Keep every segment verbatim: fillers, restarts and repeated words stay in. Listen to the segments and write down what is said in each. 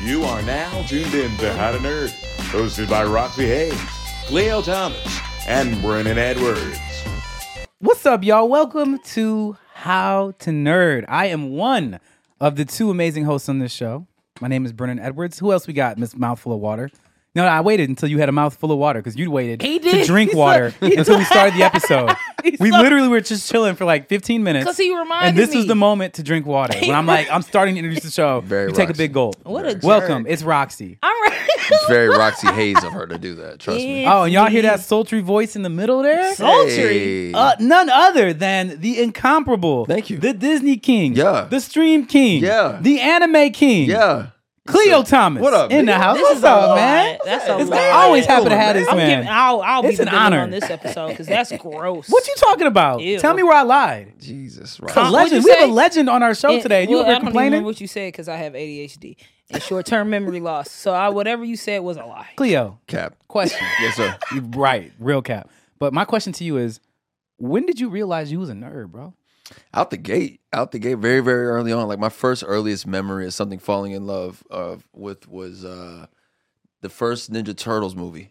You are now tuned in to How to Nerd, hosted by Roxy Hayes, Cleo Thomas, and Brennan Edwards. What's up, y'all? Welcome to How to Nerd. I am one of the two amazing hosts on this show. My name is Brennan Edwards. Who else we got, Miss Mouthful of Water? No, no, I waited until you had a mouthful of water because you waited He to did. drink He's water so- he's until we so- started the episode. He's We so- literally were just chilling for like fifteen minutes. Because he reminded And this me. was the moment to drink water. When I'm like, I'm starting to introduce the show. Very you take a Roxy. big gulp. What a jerk. Welcome. It's Roxy. I'm right. It's very Roxy Hayes of her to do that. Trust me. Yeah. Oh, and y'all hear that sultry voice in the middle there? Sultry. Hey. Uh, none other than the incomparable. Thank you. The Disney King. Yeah. The Stream King. Yeah. The Anime King. Yeah. Cleo Thomas. What up, In the big? house. This What's is a up, lot. man? That's a It's lot. always happy to have this I'm man. giving, I'll, I'll be It's the an villain honor. on this episode because that's gross. What you talking about? Ew. Tell me where I lied. Jesus, A right. Huh? What'd legend. you We have say? a legend on our show And- today. You well, were I don't even complaining? remember what you said because I have A D H D and short-term memory loss. So I, whatever you said was a lie. Cleo, Cap. question. Yes, sir. You- right, real cap. But my question to you is, when did you realize you was a nerd, bro? Out the gate. Out the gate very, very early on. Like my first earliest memory of something falling in love of with was uh the first Ninja Turtles movie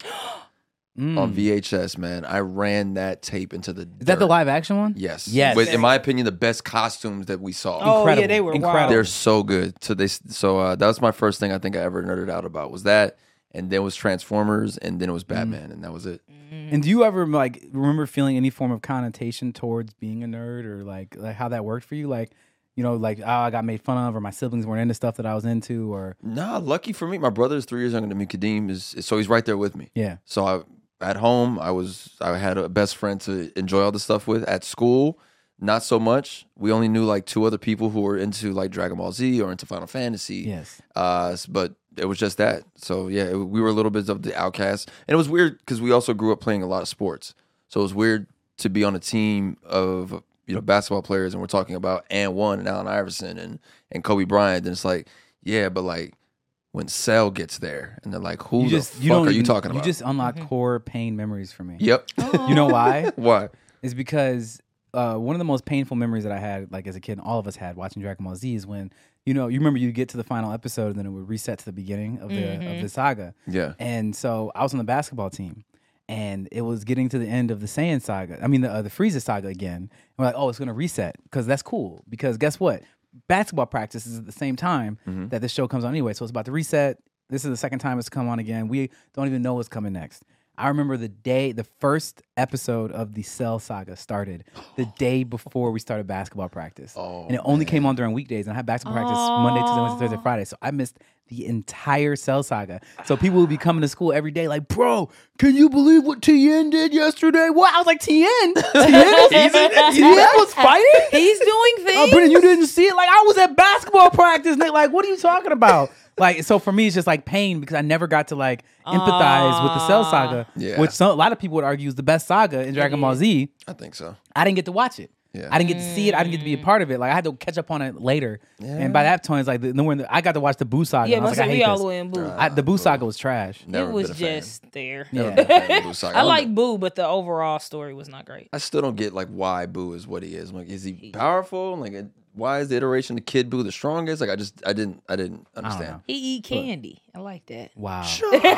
Mm. on V H S, man. I ran that tape into the Is that the live action one? Yes. Yes. With, in my opinion, the best costumes that we saw. Oh, Incredible. yeah, they were Incredible. wild. They're so good. So they so uh, that was my first thing I think I ever nerded out about was that, and then it was Transformers, and then it was Batman, and that was it. And do you ever like remember feeling any form of connotation towards being a nerd, or like like how that worked for you? Like, you know, like oh, I got made fun of, or my siblings weren't into stuff that I was into, or Nah, lucky for me, my brother is three years younger than me. Kadeem is, is so he's right there with me. yeah. So I at home, I was I had a best friend to enjoy all the stuff with. At school, not so much. We only knew like two other people who were into like Dragon Ball Z or into Final Fantasy. Yes. Uh, s- but it was just that. So yeah, it, we were a little bit of the outcast, and it was weird because we also grew up playing a lot of sports. So it was weird to be on a team of you know basketball players, and we're talking about and one and Allen Iverson and and Kobe Bryant. And it's like, yeah, but like when Cell gets there, and they're like, who You the just fuck you don't are you even- talking You about? just unlock core pain memories for me. Yep. You know why? Why? Is because uh, one of the most painful memories that I had, like as a kid, and all of us had watching Dragon Ball Z, is when you know you remember you get to the final episode and then it would reset to the beginning of the of the saga. Yeah. And so I was on the basketball team, and it was getting to the end of the Saiyan saga. I mean the uh, the Frieza saga again. And we're like, oh, it's gonna reset because that's cool. Because guess what? Basketball practice is at the same time Mm-hmm. that this show comes on anyway. So it's about to reset. This is the second time it's come on again. We don't even know what's coming next. I remember the day, the first episode of the Cell saga started the day before we started basketball practice. Oh, and it only came on during weekdays. And I had basketball practice Monday, Tuesday, Wednesday, Thursday, Friday. So I missed the entire Cell saga. So people would be coming to school every day like, bro, can you believe what Tien did yesterday? What? I was like, Tien? Tien, Tien was fighting? He's doing Oh, things. Brennan, you didn't see it? Like, I was at basketball practice. Nick. Like, what are you talking about? Like, so for me, it's just like pain because I never got to like empathize with the Cell saga, Yeah. which some, a lot of people would argue is the best saga in Dragon Ball Z. I think so. I didn't get to watch it. Yeah. I didn't get to see it. I didn't get to be a part of it. Like, I had to catch up on it later. And by that time, it's like, the, when the, I got to watch the Boo saga. Yeah, and I was but like, I we hate all this. the way in Boo. I, the Boo saga was trash. Never it was been a fan. just there. Never Yeah. been a fan of the Boo saga. I don't like know- Boo, but the overall story was not great. I still don't get like why Boo is what he is. Like, is he powerful? Like, it- why is the iteration of Kid Boo the strongest? Like, I just, I didn't, I didn't understand. know. He eat candy. I like that. Wow.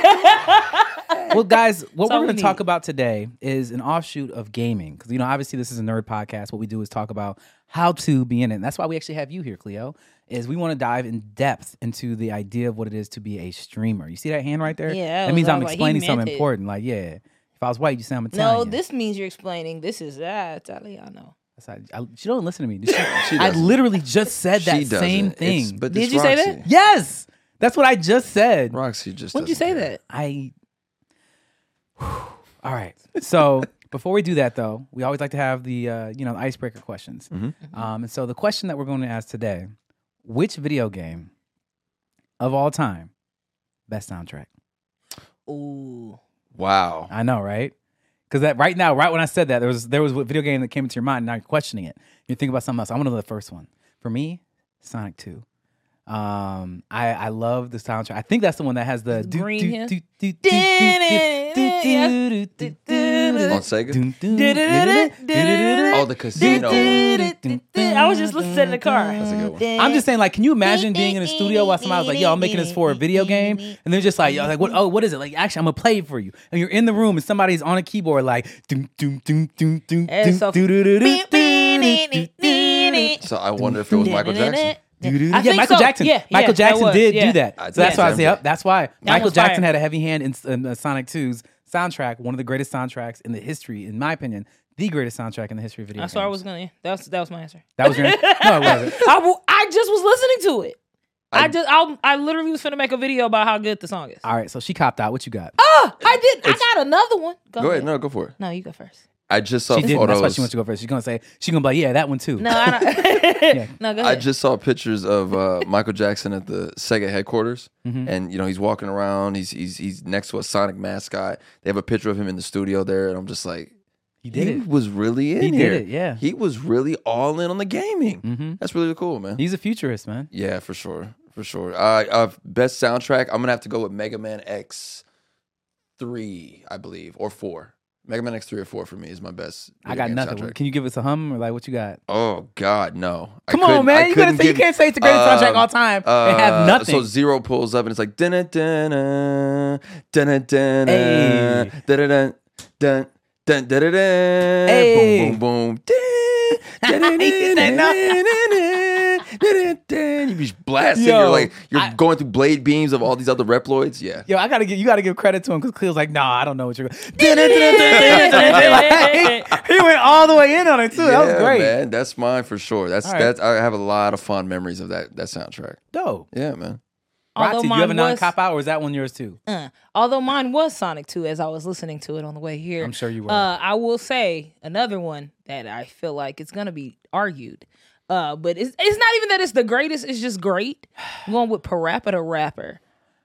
Well, guys, what That's all we're going we to talk need. about today is an offshoot of gaming. Because, you know, obviously this is a nerd podcast. What we do is talk about how to be in it. And that's why we actually have you here, Cleo, is we want to dive in depth into the idea of what it is to be a streamer. You see that hand right there? Yeah, That I means was- I I'm was like, he explaining something meant it. important. Like, yeah, if I was white, you say I'm No, Italian. this means you're explaining. This is that. I know. That's how- I, she don't listen to me. She, She I doesn't. literally just said that She doesn't. same It's- thing. but Did it's you say Roxy. that? Yes, that's what I just said. Roxy just. When did you doesn't say care. that? I. All right. So before we do that, though, we always like to have the uh, you know the icebreaker questions. Mm-hmm. Um, and so the question that we're going to ask today: which video game of all time best soundtrack? Ooh. Wow. I know, right? Because that right now, right when I said that, there was there was a video game that came into your mind. And now you're questioning it. You're thinking about something else. I want to know the first one. For me, Sonic two. Um, I I love the soundtrack. I think that's the one that has the The green here? do, do, do, do, do, do, do, do, do, do, On Sega? Dun, dun, dun, dun, dun, dun, Oh, the casino one. I was just listening to it in the car. That's a good one. I'm just saying, like, can you imagine being in a studio while somebody was like, "Yo, I'm making this for a video game," and they're just like, "Yo, like, what? Oh, what is it? Like, actually, I'm gonna play it for you." And you're in the room, and somebody's on a keyboard, like, doom, doom, doom, doom, doom, It's so- doom, doo, doo, doo, doo, doo, doo. So I wonder if it was Michael Jackson. Doo-doo-doo. I Yeah, think Michael so. Jackson. Yeah, Michael yeah, Jackson that was, did yeah. do that. I So that's did. why I say, yep, that's why Michael was Jackson fire. had a heavy hand in, in uh, Sonic two's soundtrack, one of the greatest soundtracks in the history, in my opinion, the greatest soundtrack in the history of video That's games. what I was gonna. That was that was my answer. That was your answer? No, it wasn't. I, w- I just was listening to it. I, I- just I, I literally was finna make a video about how good the song is. All right, so she copped out. What you got? Oh, I did. I got another one. Go, Go ahead. ahead. No, go for it. No, you go first. I just saw She did. That's why photos. she wants to go first. She's gonna say she's gonna be like, yeah, that one too. No, I don't. No, go I ahead. just saw pictures of uh, Michael Jackson at the Sega headquarters, Mm-hmm. and you know he's walking around. He's he's he's next to a Sonic mascot. They have a picture of him in the studio there, and I'm just like, He did he it. was really in He did here. it, yeah. he was really all in on the gaming. Mm-hmm. That's really cool, man. He's a futurist, man. Yeah, for sure, for sure. Uh, uh, best soundtrack. I'm gonna have to go with Mega Man X three, I believe, or four. Mega Man X three or four for me is my best. I video got game nothing. soundtrack. Can you give us a hum or like what you got? Oh God, no! I Come couldn't- on, I man. You gotta couldn't say you give- can't say it's the greatest soundtrack um, all time Uh, and have nothing. So Zero pulls up and it's like dun dun dun dun dun Hey. dun dun dun dun dun dun Hey. boom boom boom. Dun, dun, He did that, no. dun, dun, dun, dun. You be blasting. Yo, you're like you're I- going through blade beams of all these other Reploids. Yeah. Yo, I gotta give you gotta give credit to him because Cleo's like, nah, I don't know what you're going. Like, he went all the way in on it too. That was Yeah, great. man. That's mine for sure. That's All right. that's. I have a lot of fond memories of that that soundtrack. Dope. Yeah, man. Although Roxy, do you have a mine non was- cop out or is that one yours too? Uh, although mine was Sonic two as I was listening to it on the way here. I'm sure you were. Uh, I will say another one that I feel like it's gonna be argued. Uh, but it's it's not even that it's the greatest, it's just great. I'm going with Parappa the Rapper.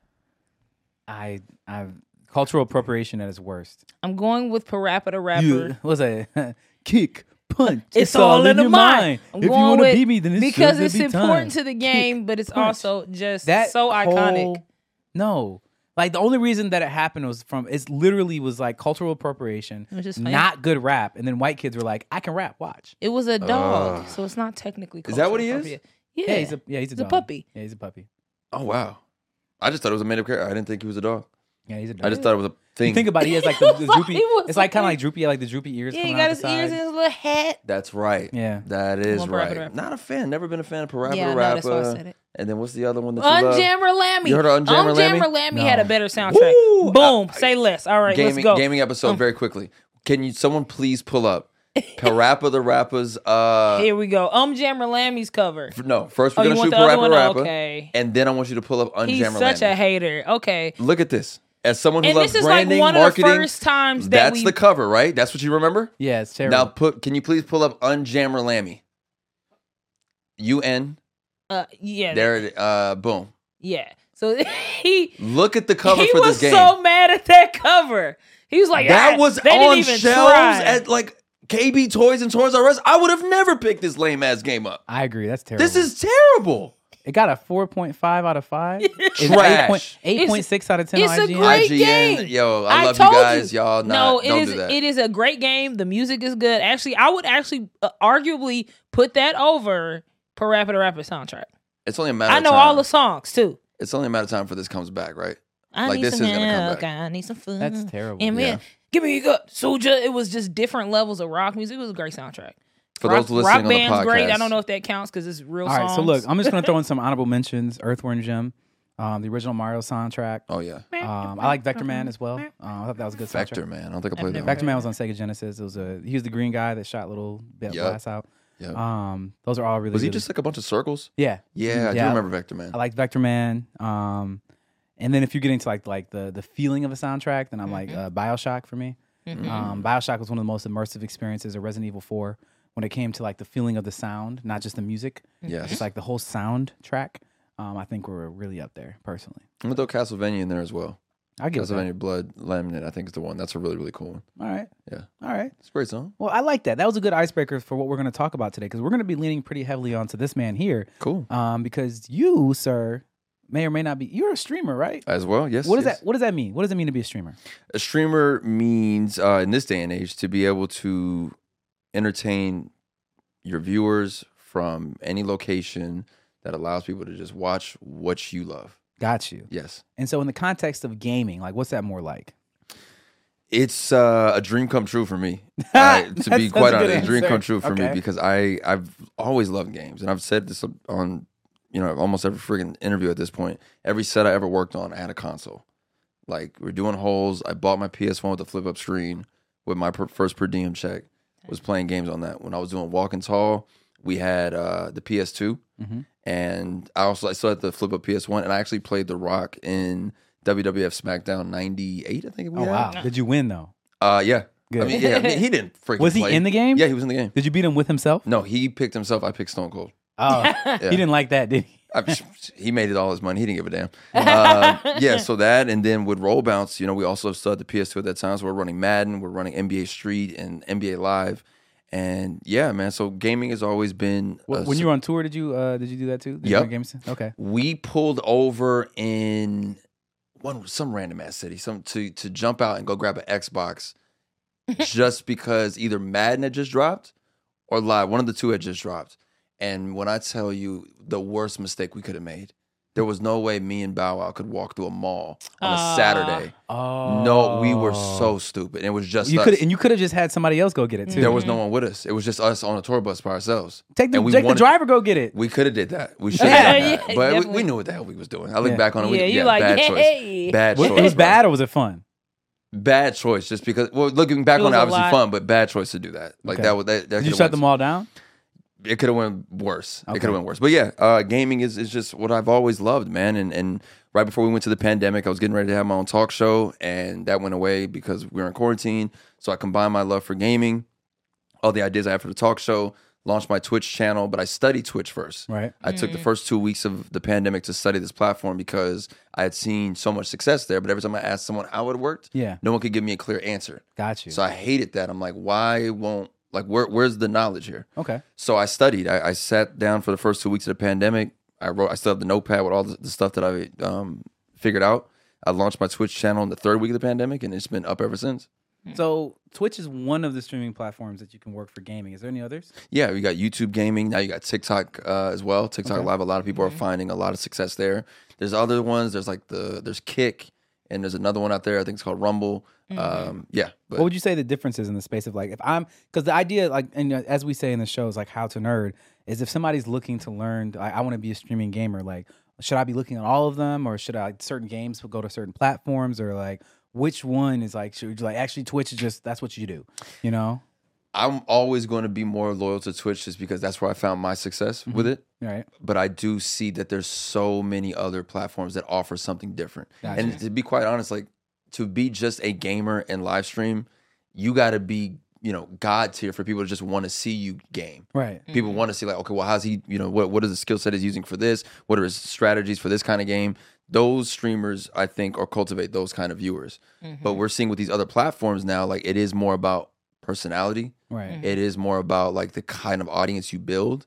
I I cultural appropriation at its worst. I'm going with Parappa the Rapper. You, what's that? Kick, punch. It's, all, in the your mind. I'm If you going want to with- beat me, then it's because sure it's be important time. to the game, but it's punch. also just That so iconic. whole- no. Like the only reason that it happened was from it's literally was like cultural appropriation, Which is fine. not good rap, and then white kids were like, "I can rap, watch." It was a dog, Ugh. so it's not technically. Is that what he cultural is? appropriate. Yeah, Yeah, he's a yeah, he's a, He's a dog. puppy. Yeah, he's a puppy. Oh wow. I just thought it was a made up character. I didn't think he was a dog. Yeah, he's a dog. I just thought it was a thing. You think about it, he has like the, the droopy. He was It's like kind of like- like droopy, like the droopy ears. Yeah, he coming got out his the ears side. and his little hat. That's right. Yeah. That is Well, Parappa right. the Rapper. Not a fan. Never been a fan of Parappa Yeah, I the know, Rapper. that's why I said it. And then what's the other one that you love? Unjammer Lammy. You heard of Unjammer Lammy? Unjammer Lammy No. had a better soundtrack. Woo! Boom. I- say less. All right, Gaming, let's go. gaming episode Um. very quickly. Can you someone please pull up Parappa the Rapper's uh Here we go. Unjammer Lammy's cover. f- no, first we're Oh, you gonna want shoot the other Parappa one? the Rapper. Okay. And then I want you to pull up Unjammer He's such Lammy. a hater. Okay. Look at this. As someone who And loves this is like branding, one of the marketing, first times that that's we- the cover, right? That's what you remember? Yeah, it's terrible. Now put can you please pull up Unjammer Lammy? U N Uh, yeah. there it uh boom. Yeah. So he Look at the cover he for was this game. so mad at that cover. He was like, that "Ah, was they didn't on even shelves try." at like K B Toys and Toys R Us. I would have never picked this lame ass game up. I agree. That's terrible. This is terrible. It got a four point five out of five. Trash. eight point six out of ten. It's a I G N. great I G N, game. yo, I love told you guys. Y'all not, no, it don't is. do that. It is a great game. The music is good. Actually, I would actually uh, arguably put that over Parappa the Rapper soundtrack. It's only a matter I of know time. all the songs too. It's only a matter of time for this comes back, right? I Like, need this some is gonna come milk. back. I need some food. That's terrible. And man, Yeah. give me your gut, soldier. It was just different levels of rock music. It was a great soundtrack. For rock, those listening rock on the band's podcast. great. I don't know if that counts because it's real All right, songs. so look, I'm just gonna throw in some honorable mentions. Earthworm Jim, um, the original Mario soundtrack. Oh yeah, Um, I like Vector Man as well. Uh, I thought that was a good soundtrack. Vector Man. I don't think I played that. Vector one. Man was on Sega Genesis. It was a he was the green guy that shot little bit Yup. blasts out. Yep. Um, those are all really. Was he good. just like a bunch of circles? Yeah, Yeah, I do Yeah. remember Vector Man. I like Vector Man. Um, and then if you get into like like the the feeling of a soundtrack, then I'm like uh, Bioshock for me. Mm-hmm. Um, Bioshock was one of the most immersive experiences of Resident Evil four when it came to like the feeling of the sound, not just the music. Yes. Just like the whole soundtrack. Um, I think we're really up there personally. I'm gonna throw Castlevania in there as well. I get that. Castlevania Blood Laminate, I think is the one. That's a really, really cool one. All right. Yeah. All right. It's a great song. Well, I like that. That was a good icebreaker for what we're going to talk about today because we're going to be leaning pretty heavily onto this man here. Cool. Um, because you, sir, may or may not be. You're a streamer, right? as well. Yes. What does yes. that What does that mean? What does it mean to be a streamer? A streamer means uh, in this day and age to be able to entertain your viewers from any location that allows people to just watch what you love. Got you. Yes. And so, in the context of gaming, like, what's that more like? It's uh, a dream come true for me. Uh, to That's- be that's quite a good honest, a dream answer. come true for Okay. me because I I've always loved games, and I've said this on you know almost every freaking interview at this point. Every set I ever worked on, I had a console. Like we're doing holes. I bought my P S one with a flip up screen with my per- first per diem check. Was playing games on that. When I was doing Walk and Tall, we had uh, the P S two, Mhm. and I also I still had the flip up P S one, and I actually played The Rock in W W F SmackDown ninety-eight. I think we Oh had. wow! Did you win though? Uh, yeah. Good. I mean, yeah. I mean, he didn't freaking. Was he play. in the game? Yeah, he was in the game. Did you beat him with himself? No, he picked himself. I picked Stone Cold. Oh, he didn't like that, did he? I, he made it all his money. He didn't give a damn. Uh, yeah, so that, and then with Roll Bounce, you know, we also still had the P S two at that time. So we're running Madden, we're running N B A Street and N B A Live, and yeah, man. So gaming has always been. When a- when you were on tour, did you uh, did you do that too? Did you Yep. run games? Okay. we pulled over in one some random ass city, some to to jump out and go grab an Xbox, just because either Madden had just dropped or Live, one of the two had just dropped. And when I tell you the worst mistake we could have made, there was no way me and Bow Wow could walk through a mall on a Ah. Saturday. Oh No, we were so stupid. It was just You us. could and you could have just had somebody else go get it too. There was no one with us. It was just us on a tour bus by ourselves. Take the And we take the wanted- driver go get it. We could have did that. We should have done Yeah, that. yeah, but we, definitely. we knew what the hell we was doing. I look Yeah. back on it. We, Yeah, yeah, you like, bad hey. choice. Bad Was- choice. it was bro. bad or was it fun? Bad choice, just because. Well, looking back It on was it, a obviously lot. fun, but bad choice to do that. Like Okay. that. would- That, that Did you could've shut went- them all down? It could have went worse. Okay. It could have went worse. But yeah, uh, gaming is, is just what I've always loved, man. And and right before we went to the pandemic, I was getting ready to have my own talk show, and that went away because we were in quarantine. So I combined my love for gaming, all the ideas I had for the talk show, launched my Twitch channel. But I studied Twitch first. Right. I took the first two weeks of the pandemic to study this platform because I had seen so much success there. But every time I asked someone how it worked, Yeah. no one could give me a clear answer. Got you. So I hated that. I'm like, why won't like where where's the knowledge here? Okay. So I studied. I, I sat down for the first two weeks of the pandemic. I wrote. I still have the notepad with all the, the stuff that I um, figured out. I launched my Twitch channel in the third week of the pandemic, and it's been up ever since. So Twitch is one of the streaming platforms that you can work for gaming. Is there any others? Yeah, we got YouTube gaming. Now you got TikTok uh, as well. TikTok Okay. Live. A lot of people are finding a lot of success there. There's other ones. There's like the there's Kick, and there's another one out there. I think it's called Rumble. Um, yeah, but What would you say the difference is in the space of like if I'm because the idea like and uh, as we say in the show is like how to nerd is if somebody's looking to learn like, I want to be a streaming gamer like should I be looking at all of them or should I like certain games go to certain platforms or like which one is like should you like actually Twitch is just that's what you do you know I'm always going to be more loyal to Twitch just because that's where I found my success with it. right But I do see that there's so many other platforms that offer something different. Gotcha. And to be quite honest, like to be just a gamer and live stream, you got to be, you know, God tier for people to just want to see you game. right People want to see like, okay, well, how's he, you know, what what is the skill set he's using for this? What are his strategies for this kind of game? Those streamers, I think, or cultivate those kind of viewers. But we're seeing with these other platforms now, like it is more about personality. right It is more about like the kind of audience you build.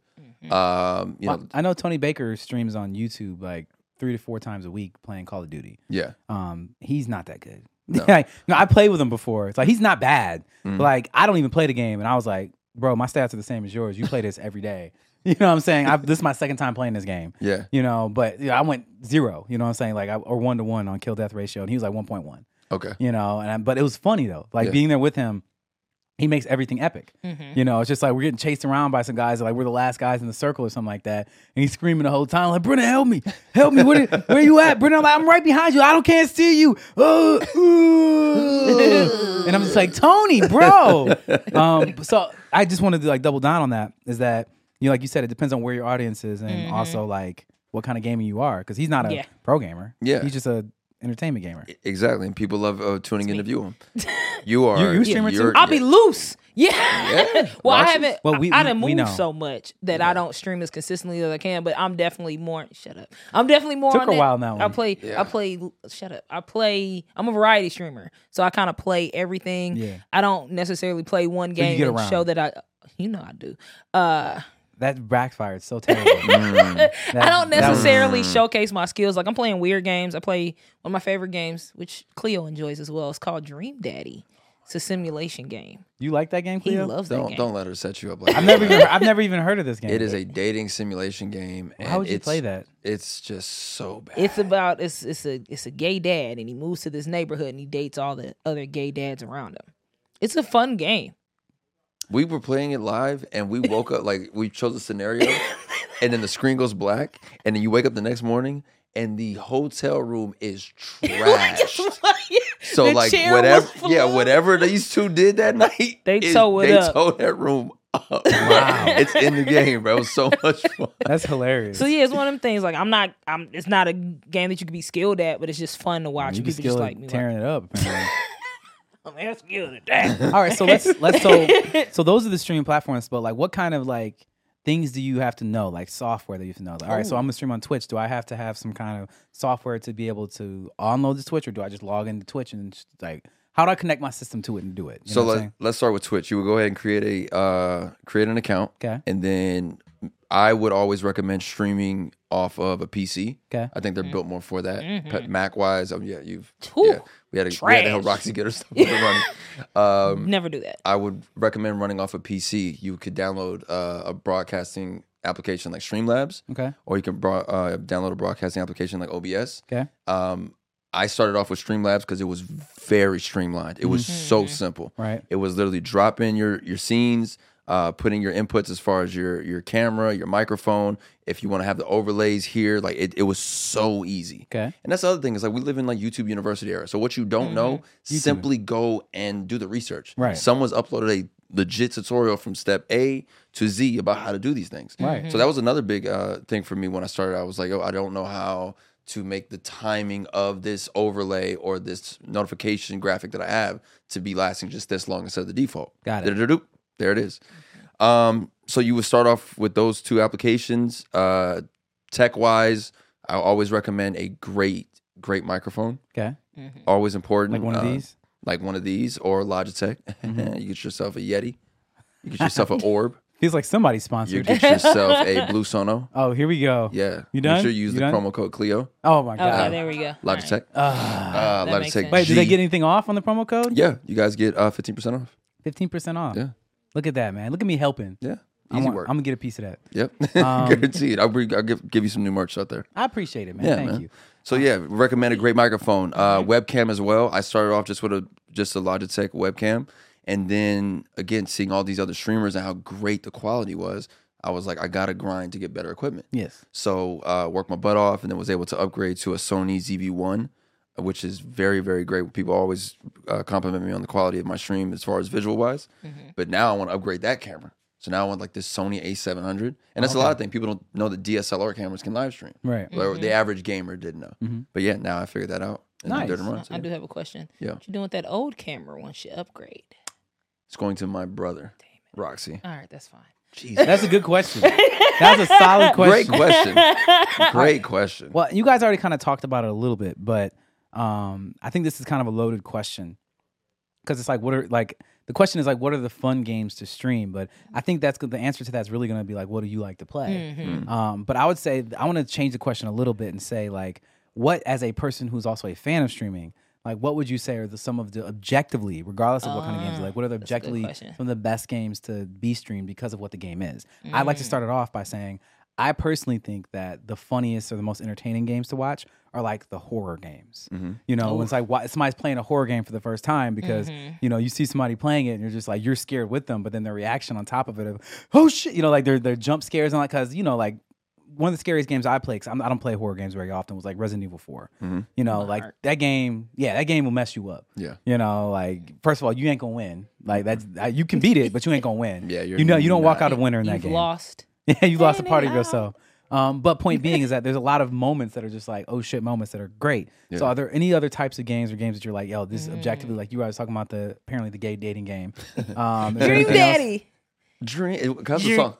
Um, you know, Well, I know Tony Baker streams on YouTube like three to four times a week playing Call of Duty. yeah. Um, he's not that good. No. Like, no, I played with him before. It's like he's not bad. Mhm. But like I don't even play the game, and I was like, bro, my stats are the same as yours. You play this every day. You know what I'm saying? I, this is my second time playing this game. Yeah. You know, but you know, I went zero. You know what I'm saying? Like I, or one to one on kill death ratio, and he was like one point one. Okay. You know, and I, but it was funny though. Like Yeah. being there with him. He makes everything epic. Mm-hmm. You know, it's just like we're getting chased around by some guys, like we're the last guys in the circle or something like that. And he's screaming the whole time, like, Brennan, help me. Help me. Where, where you at? Brennan, I'm, like, I'm right behind you. I don't can't see you. Uh, uh. And I'm just like, Tony, bro. Um, so I just wanted to like double down on that is that, you know, like you said, it depends on where your audience is and Mm-hmm. also like what kind of gamer you are. Because he's not a Yeah. pro gamer. Yeah. He's just a entertainment gamer. Exactly. And people love uh, tuning in to view him. You are. You- you a streamer too? I'll be loose. Yeah. Yeah. well, I Roxy? haven't. Well, we- I, I we- done we moved know. so much that I don't stream as consistently as I can. But I'm definitely more. Shut up. I'm definitely more. Took on a that. while now, I man. play. Yeah. I play. Shut up. I play. I'm a variety streamer, so I kind of play everything. Yeah. I don't necessarily play one you game get and around. show that I. You know I do. Uh, That backfired so terrible. Mm. That- I don't that was- necessarily showcase my skills. Like I'm playing weird games. I play one of my favorite games, which Cleo enjoys as well. It's called Dream Daddy. It's a simulation game. You like that game, He Cleo? loves that Don't game. don't let her set you up like I've that. never even I've never even heard of this game. It is a dating simulation game. And How would you it's, play that? It's just so bad. It's about it's it's a it's a gay dad and he moves to this neighborhood and he dates all the other gay dads around him. It's a fun game. We were playing it live, and we woke up like we chose a scenario, and then the screen goes black, and then you wake up the next morning, and the hotel room is trashed. So The like chair whatever, was yeah, full. whatever these two did that night, They is- tore it they up. tore that room up. Wow, it's in the game, bro. It was so much fun. That's hilarious. So yeah, it's one of them things. Like I'm not, I'm. It's not a game that you can be skilled at, but it's just fun to watch. you and be people just skilled like at me. tearing it up. Apparently. Like, I'm skilled at that. All right, so let's let's so so those are the streaming platforms. But like, what kind of like things do you have to know, like software that you have to know? Like, all right, so I'm gonna stream on Twitch. Do I have to have some kind of software to be able to download the Twitch, or do I just log into Twitch and just, like, how do I connect my system to it and do it? You So know what I'm let, saying? let's start with Twitch. You would go ahead and create a uh, create an account, Okay. and then I would always recommend streaming off of a P C. Okay. I think they're built more for that. Mac wise, um, yeah, you've Whew. yeah, we had to we had to help Trash. Roxy get her stuff up and running. Um, Never do that. I would recommend running off a P C. You could download uh, a broadcasting application like Streamlabs, Okay. or you can bro- uh, download a broadcasting application like O B S. Okay. Um, I started off with Streamlabs because it was very streamlined. It was Mm-hmm. so simple. Right. It was literally drop in your your scenes, uh, putting your inputs as far as your your camera, your microphone. If you want to have the overlays here, like it, it was so easy. Okay. And that's the other thing is like we live in like YouTube University era. So what you don't know, simply go and do the research. Right. Someone's uploaded a legit tutorial from step A to Z about how to do these things. Right. So that was another big uh, thing for me when I started. I was like, oh, I don't know how to make the timing of this overlay or this notification graphic that I have to be lasting just this long instead of the default. Got it. Da-da-da-doop. There it is. Um, so you would start off with those two applications. Uh, tech wise, I always recommend a great, great microphone. Okay. Always important. Like one of Uh, these. Like one of these or Logitech. You get yourself a Yeti. You get yourself an Orb. Feels like somebody You sponsored. get yourself a Blue Sono. Oh, here we go. Yeah. You done? Make sure you use You the done? promo code Cleo. Oh my Okay, god. there we go. Logitech. Uh, Uh, that makes Logitech sense. wait, G. did they get anything off on the promo code? Yeah, you guys get uh, fifteen percent off. Fifteen percent off. Yeah. Look at that, man. Look at me helping. Yeah. I Easy want, work. I'm gonna get a piece of that. Yep. Um, Guaranteed. I'll, bring, I'll give, give you some new merch out there. I appreciate it, man. Yeah, Thank man. you. So yeah, recommend a great microphone, uh, webcam as well. I started off just with a just a Logitech webcam, and then again seeing all these other streamers and how great the quality was, I was like, I gotta grind to get better equipment. Yes. So uh, worked my butt off, and then was able to upgrade to a Sony Z V one, which is very very great. People always uh, compliment me on the quality of my stream as far as visual wise, but now I want to upgrade that camera. So now I want like this Sony A seven hundred, and that's a lot of things. People don't know that D S L R cameras can live stream. Right. Or the average gamer didn't know. But yeah, now I figured that out. And Nice. I did it run. So I yeah. do have a question. Yeah. What you doing with that old camera once you upgrade? It's going to my brother, Roxy. All right, that's fine. Jesus. That's a good question. That's a solid Great question. question. Great question. Well, you guys already kind of talked about it a little bit, but um, I think this is kind of a loaded question because it's like, what are like the question is like, what are the fun games to stream? But I think that's good. The answer to that's really going to be like, what do you like to play? Mm-hmm. Um, but I would say I want to change the question a little bit and say like, what as a person who's also a fan of streaming, like what would you say are the some of the objectively, regardless of what kind of games, like what are the Ah, that's a good objectively question. some of the best games to be streamed because of what the game is? I'd like to start it off by saying I personally think that the funniest or the most entertaining games to watch are like the horror games. You know, when it's like why, somebody's playing a horror game for the first time because you know you see somebody playing it and you're just like you're scared with them, but then their reaction on top of it of oh shit, you know, like their their jump scares and like because you know like. One of the scariest games I play, because I don't play horror games very often, was like Resident Evil four. You know, like that game, yeah, that game will mess you up. Yeah. You know, like first of all, you ain't gonna win. Like that's uh, you can beat it, but you ain't gonna win. Yeah, you're you know, you don't walk not. out a winner in that You've game. lost. Yeah, you lost a Fade part of it yourself. Um, but point being is that there's a lot of moments that are just like oh shit moments that are great. So Yeah. are there any other types of games or games that you're like yo this is Mm. objectively like you guys talking about the apparently the gay dating game? Um, is there Dream anything else? Daddy. Dream. How's the Dream, song?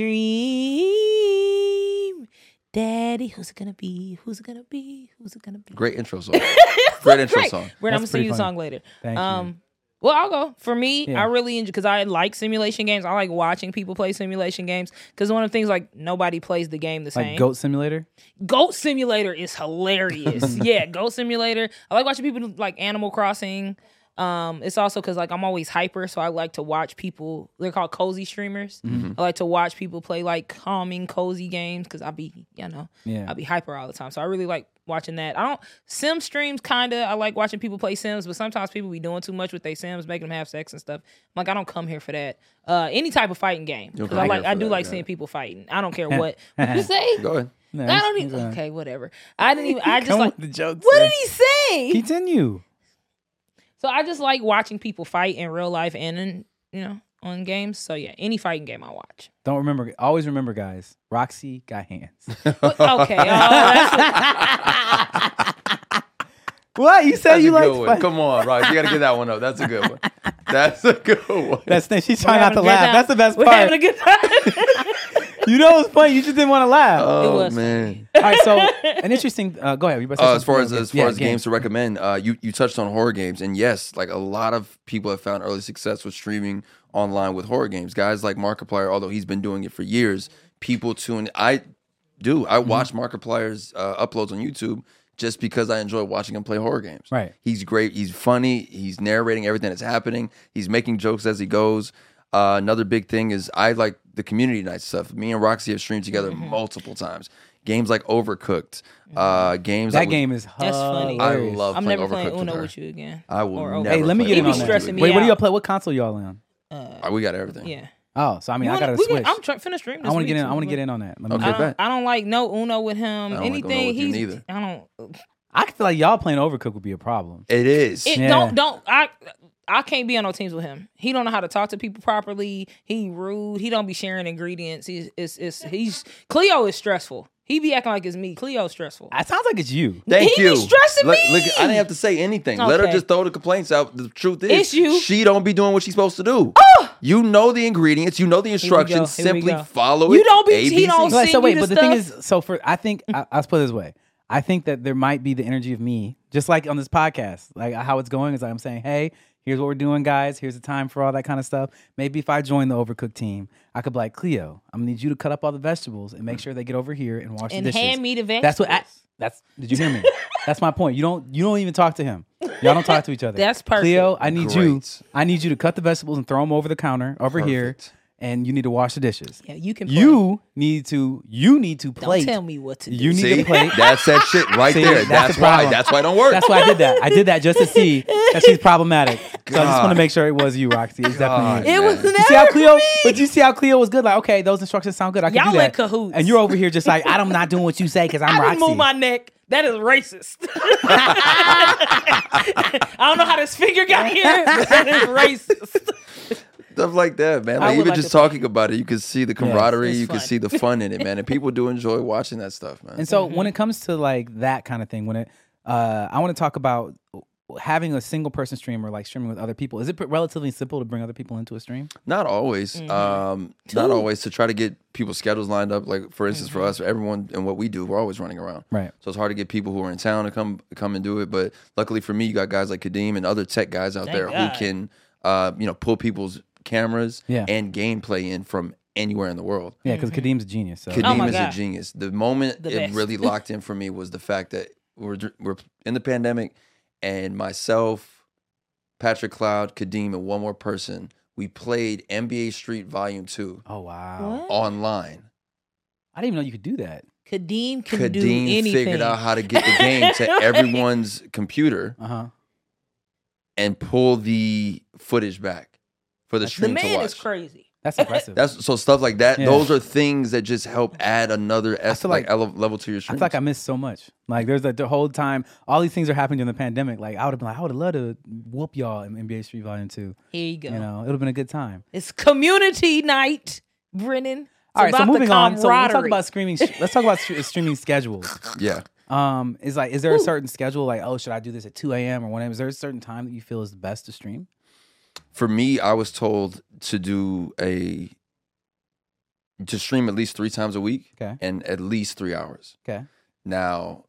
dream Daddy. Who's it gonna be? Who's it gonna be? Who's it gonna be? Great intro song. Great intro Great. song. We're That's gonna sing pretty you the funny. song later. Thank you. um, Well, I'll go. For me, Yeah. I really enjoy because I like simulation games. I like watching people play simulation games because one of the things like nobody plays the game the Like same. Goat Simulator. Goat Simulator is hilarious. Yeah, Goat Simulator. I like watching people do like Animal Crossing. Um, it's also because like I'm always hyper, so I like to watch people. They're called cozy streamers. I like to watch people play like calming, cozy games because I be, you know, Yeah. I be hyper all the time. So I really like watching that. I don't Sim streams kinda. I like watching people play Sims, but sometimes people be doing too much with their Sims, making them have sex and stuff. I'm like I don't come here for that. Uh, any type of fighting game don't because come I like here I for do that, like yeah. seeing people fighting. I don't care what. What you say? Go ahead. No, I he's- don't he's, even. uh, Okay, whatever. I didn't even. I just come like. with the jokes. What man. did he say? Continue. So I just like watching people fight in real life and in you know on games. So yeah, any fighting game I watch. Don't remember. Always remember, guys. Roxy got hands. What- okay. Oh, that's What you said? That's You a like good one. Come on, right? You got to get that one up. That's a good one. That's a good one. That's the, she's We're trying not having to a good laugh. time. That's the best We're part. having a good time. You know it's funny. You just didn't want to laugh. Oh was man. All right. So an interesting. Uh, go ahead. You about to say Uh, as far as something? as far Yeah, as games to recommend, uh, you you touched on horror games, and yes, like a lot of people have found early success with streaming online with horror games. Guys like Markiplier, although he's been doing it for years, people tune. I do. I watch Markiplier's uh, uploads on YouTube just because I enjoy watching him play horror games. Right. He's great. He's funny. He's narrating everything that's happening. He's making jokes as he goes. Uh, another big thing is I like the community night stuff. Me and Roxy have streamed together multiple times. Games like Overcooked. Uh, games That like game is That's funny. I hilarious. love I'm playing never playing Overcooked with Uno her. with you again. I will Or never. Overcooked. Hey, let me play get in It be on that. stressing me Wait, what do out. y'all play? What console y'all on? Uh, we got everything. Yeah. Oh, so I mean, You I wanna- gotta we can- switch. I'm trying to finish stream. I want to get in. I want to get in on that. Let me Okay, I get- bet. don't, I don't like no Uno with him. don't like Uno Anything with you he's. neither. I don't. I feel like y'all playing Overcooked would be a problem. It is. It Yeah. don't don't I I can't be on no teams with him. He don't know how to talk to people properly. He rude. He don't be sharing ingredients. He's it's, it's he's Cleo is stressful. He be acting like it's me. Cleo's stressful. It sounds like it's you. Thank He be you. stressing Look- me. look, I didn't have to say anything. Let her Okay. just throw the complaints out. The truth is, It's you. she don't be doing what she's supposed to do. You know the ingredients. You know the instructions. Here we Simply go. follow You it. don't be- A, he B, C. don't Like, so send wait, you but the the thing stuff. is, so for I think I, I'll put it this way. I think that there might be the energy of me, just like on this podcast, like how it's going is like I'm saying, hey, here's what we're doing, guys. Here's the time for all that kind of stuff. Maybe if I join the Overcooked team, I could be like, Cleo, I'm gonna need you to cut up all the vegetables and make sure they get over here and wash and the dishes. hand me the vegetables. That's what. I, that's. Did you hear me? That's my point. You don't. You don't even talk to him. Y'all don't talk to each other. That's perfect. Cleo, I need you. Great. I need you to cut the vegetables and throw them over the counter over here, Perfect. and you need to wash the dishes. Yeah, you can. Play. You need to. You need to don't plate. tell me what to do. You need See, to plate. that's that shit right See, there. that's That's, the why. problem. That's why it don't work. That's why I did that. I did that just to see that she's problematic. So I just God. want to make sure it was you, Roxy. It's definitely you. it was man. never You see how Cleo? me. But you see how Cleo was good. Like, okay, those instructions sound good. I can Y'all do that. in cahoots. And you're over here just like, I'm not doing what you say because I'm I Roxy. didn't move my neck. That is racist. I don't know how this figure got here. But that is racist. Stuff like that, man. I Like would even like just to play. talking about it, you can see the camaraderie. it's you can fun. see the fun in it, man. And people do enjoy watching that stuff, man. And so Mm-hmm. when it comes to like that kind of thing, when it, uh, I want to talk about having a single person stream or like streaming with other people. Is it relatively simple to bring other people into a stream? Not always. Um, not Mm-hmm. Two. Mm-hmm. always to try to get people's schedules lined up. Like for instance, for us, everyone and what we do, we're always running around. Right. So it's hard to get people who are in town to come come and do it. But luckily for me, you got guys like Kadeem and other tech guys out Thank there God. who can, uh, you know, pull people's cameras Yeah. and gameplay in from anywhere in the world. Yeah, because Kadeem's a genius. So. Kadeem Oh my is God. a genius. The moment The it best. really locked in for me was the fact that we're we're in the pandemic, and myself, Patrick Cloud, Kadeem, and one more person, we played N B A Street Volume Two Oh wow! What? online. I didn't even know you could do that. Kadeem can do Kadeem anything. figured out how to get the game to everyone's computer Uh huh. and pull the footage back for the the stream to man watch. is crazy. That's impressive. That's so stuff like that. Yeah. Those are things that just help add another es- feel like, like- ele- level to your I stream. feel like I missed so much. Like there's like the whole time, all these things are happening during the pandemic. Like I would have been like, I would have loved to whoop y'all in N B A Street Volume Two. Here you go. You know, it would have been a good time. It's community night, Brennan. It's All right, so about the moving on. So let's talk camaraderie. about streaming. Let's talk about st- streaming schedules. yeah. Um, is like, is there a certain schedule? Like, oh, should I do this at two a.m. or one a.m.? Is there a certain time that you feel is the best to stream? For me, I was told to do a to stream at least three times a week Okay. and at least three hours. Okay. Now,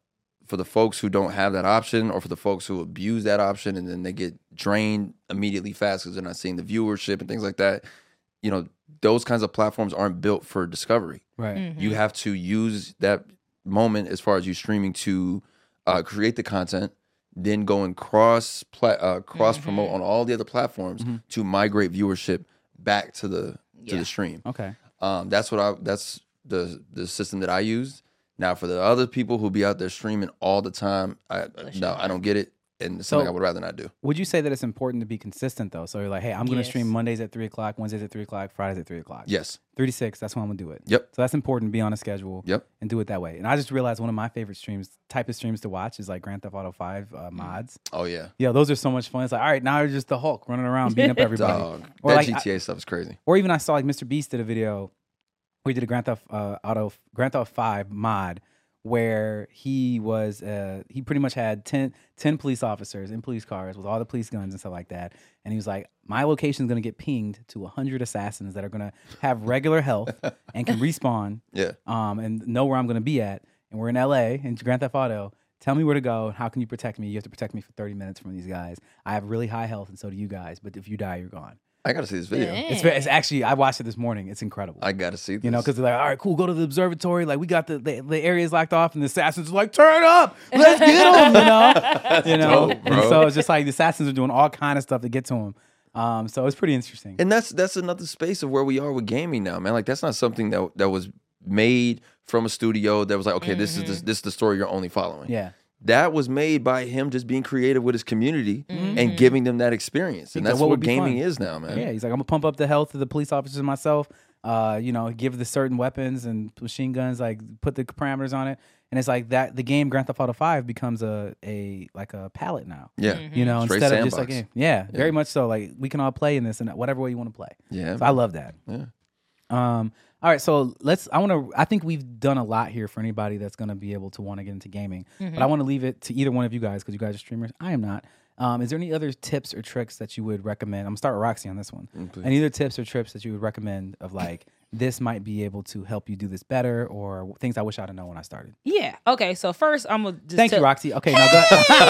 for the folks who don't have that option, or for the folks who abuse that option and then they get drained immediately fast because they're not seeing the viewership and things like that, you know, those kinds of platforms aren't built for discovery. Right. Mm-hmm. You have to use that moment as far as you streaming to uh, create the content, then go and cross pla- uh, cross promote Mm-hmm. on all the other platforms Mm-hmm. to migrate viewership back to the to Yeah. the stream. Okay. Um, that's what I. That's the the system that I used. Now, for the other people who be out there streaming all the time, I no, I don't get it, and it's So- something I would rather not do. Would you say that it's important to be consistent though? So you're like, hey, I'm going to Yes. stream Mondays at three o'clock, Wednesdays at three o'clock, Fridays at three o'clock. Yes. Three to six. That's when I'm gonna do it. Yep. So that's important to be on a schedule. Yep. And do it that way. And I just realized one of my favorite streams, type of streams to watch, is like Grand Theft Auto Five uh, mods. Oh yeah. Yeah, those are so much fun. It's like, all right, now you're just the Hulk running around beating up everybody. Dog. Or that like, G T A stuff is crazy. Or even I saw like Mister Beast did a video where he did a Grand Theft uh, Auto Grand Theft Five mod where he was uh, he pretty much had ten, ten police officers in police cars with all the police guns and stuff like that. And he was like, my location is going to get pinged to one hundred assassins that are going to have regular health and can respawn Yeah. um, and know where I'm going to be at. And we're in L A in Grand Theft Auto. Tell me where to go. How can you protect me? You have to protect me for thirty minutes from these guys. I have really high health, and so do you guys. But if you die, you're gone. I gotta see this video. Dang. It's, ve- it's actually, I watched it this morning. It's incredible. I gotta see this. You know, because they're like, all right, cool, go to the observatory. Like, we got the, the, the areas locked off, and the assassins are like, turn up, let's get them, you know? You know? dope, And bro. so it's just like the assassins are doing all kind of stuff to get to them. Um, so it's pretty interesting. And that's that's another space of where we are with gaming now, man. Like that's not something that that was made from a studio that was like, okay, this is the, this is the story you're only following. Yeah. That was made by him just being creative with his community and giving them that experience. And He said, that's what what, would be gaming fun? is now, man. Yeah, he's like, I'm gonna pump up the health of the police officers myself. Uh, you know, give the certain weapons and machine guns, like put the parameters on it, and it's like that. The game Grand Theft Auto Five becomes a a like a palette now. Yeah. You know, Straight instead of just like sandbox. yeah, very much so. Like we can all play in this in whatever way you want to play. Yeah. So I love that. Yeah. Um. All right, so let's. I want to. I think we've done a lot here for anybody that's going to be able to want to get into gaming. But I want to leave it to either one of you guys because you guys are streamers. I am not. Um, is there any other tips or tricks that you would recommend? I'm gonna start with Roxy on this one. Any other tips or trips that you would recommend of like this might be able to help you do this better, or things I wish I'd have known when I started? Yeah. Okay. So first, I'm gonna just Thank tell- you, Roxy. Okay, now go.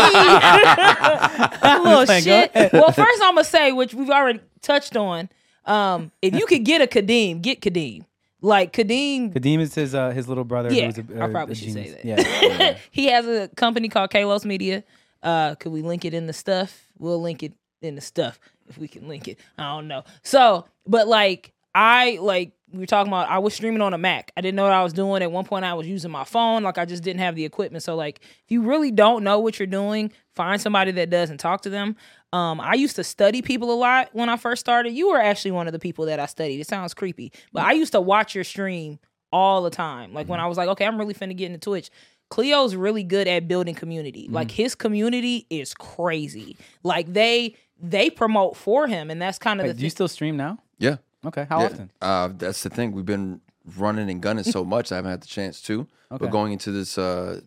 little Playing, go shit. ahead. Well, first I'm gonna say, which we've already touched on. Um, if you could get a Kadeem, get Kadeem. Like Kadeem, Kadeem is his uh, his little brother. Yeah, who's a, I uh, probably a should say genius. that. Yeah. he has a company called Kalos Media. Uh, could we link it in the stuff? We'll link it in the stuff if we can link it. I don't know. So, but like I like we were talking about, I was streaming on a Mac. I didn't know what I was doing. At one point, I was using my phone. Like I just didn't have the equipment. So like, if you really don't know what you're doing, find somebody that does and talk to them. Um, I used to study people a lot when I first started. You were actually one of the people that I studied. It sounds creepy, but I used to watch your stream all the time. Like when I was like, okay, I'm really finna get into Twitch. Cleo's really good at building community. Like his community is crazy. Like they they promote for him, and that's kind of Wait, the do you thing. still stream now? Yeah. Okay, how Yeah. often? Uh, that's the thing. We've been running and gunning so much. I haven't had the chance to. Okay. But going into this, uh,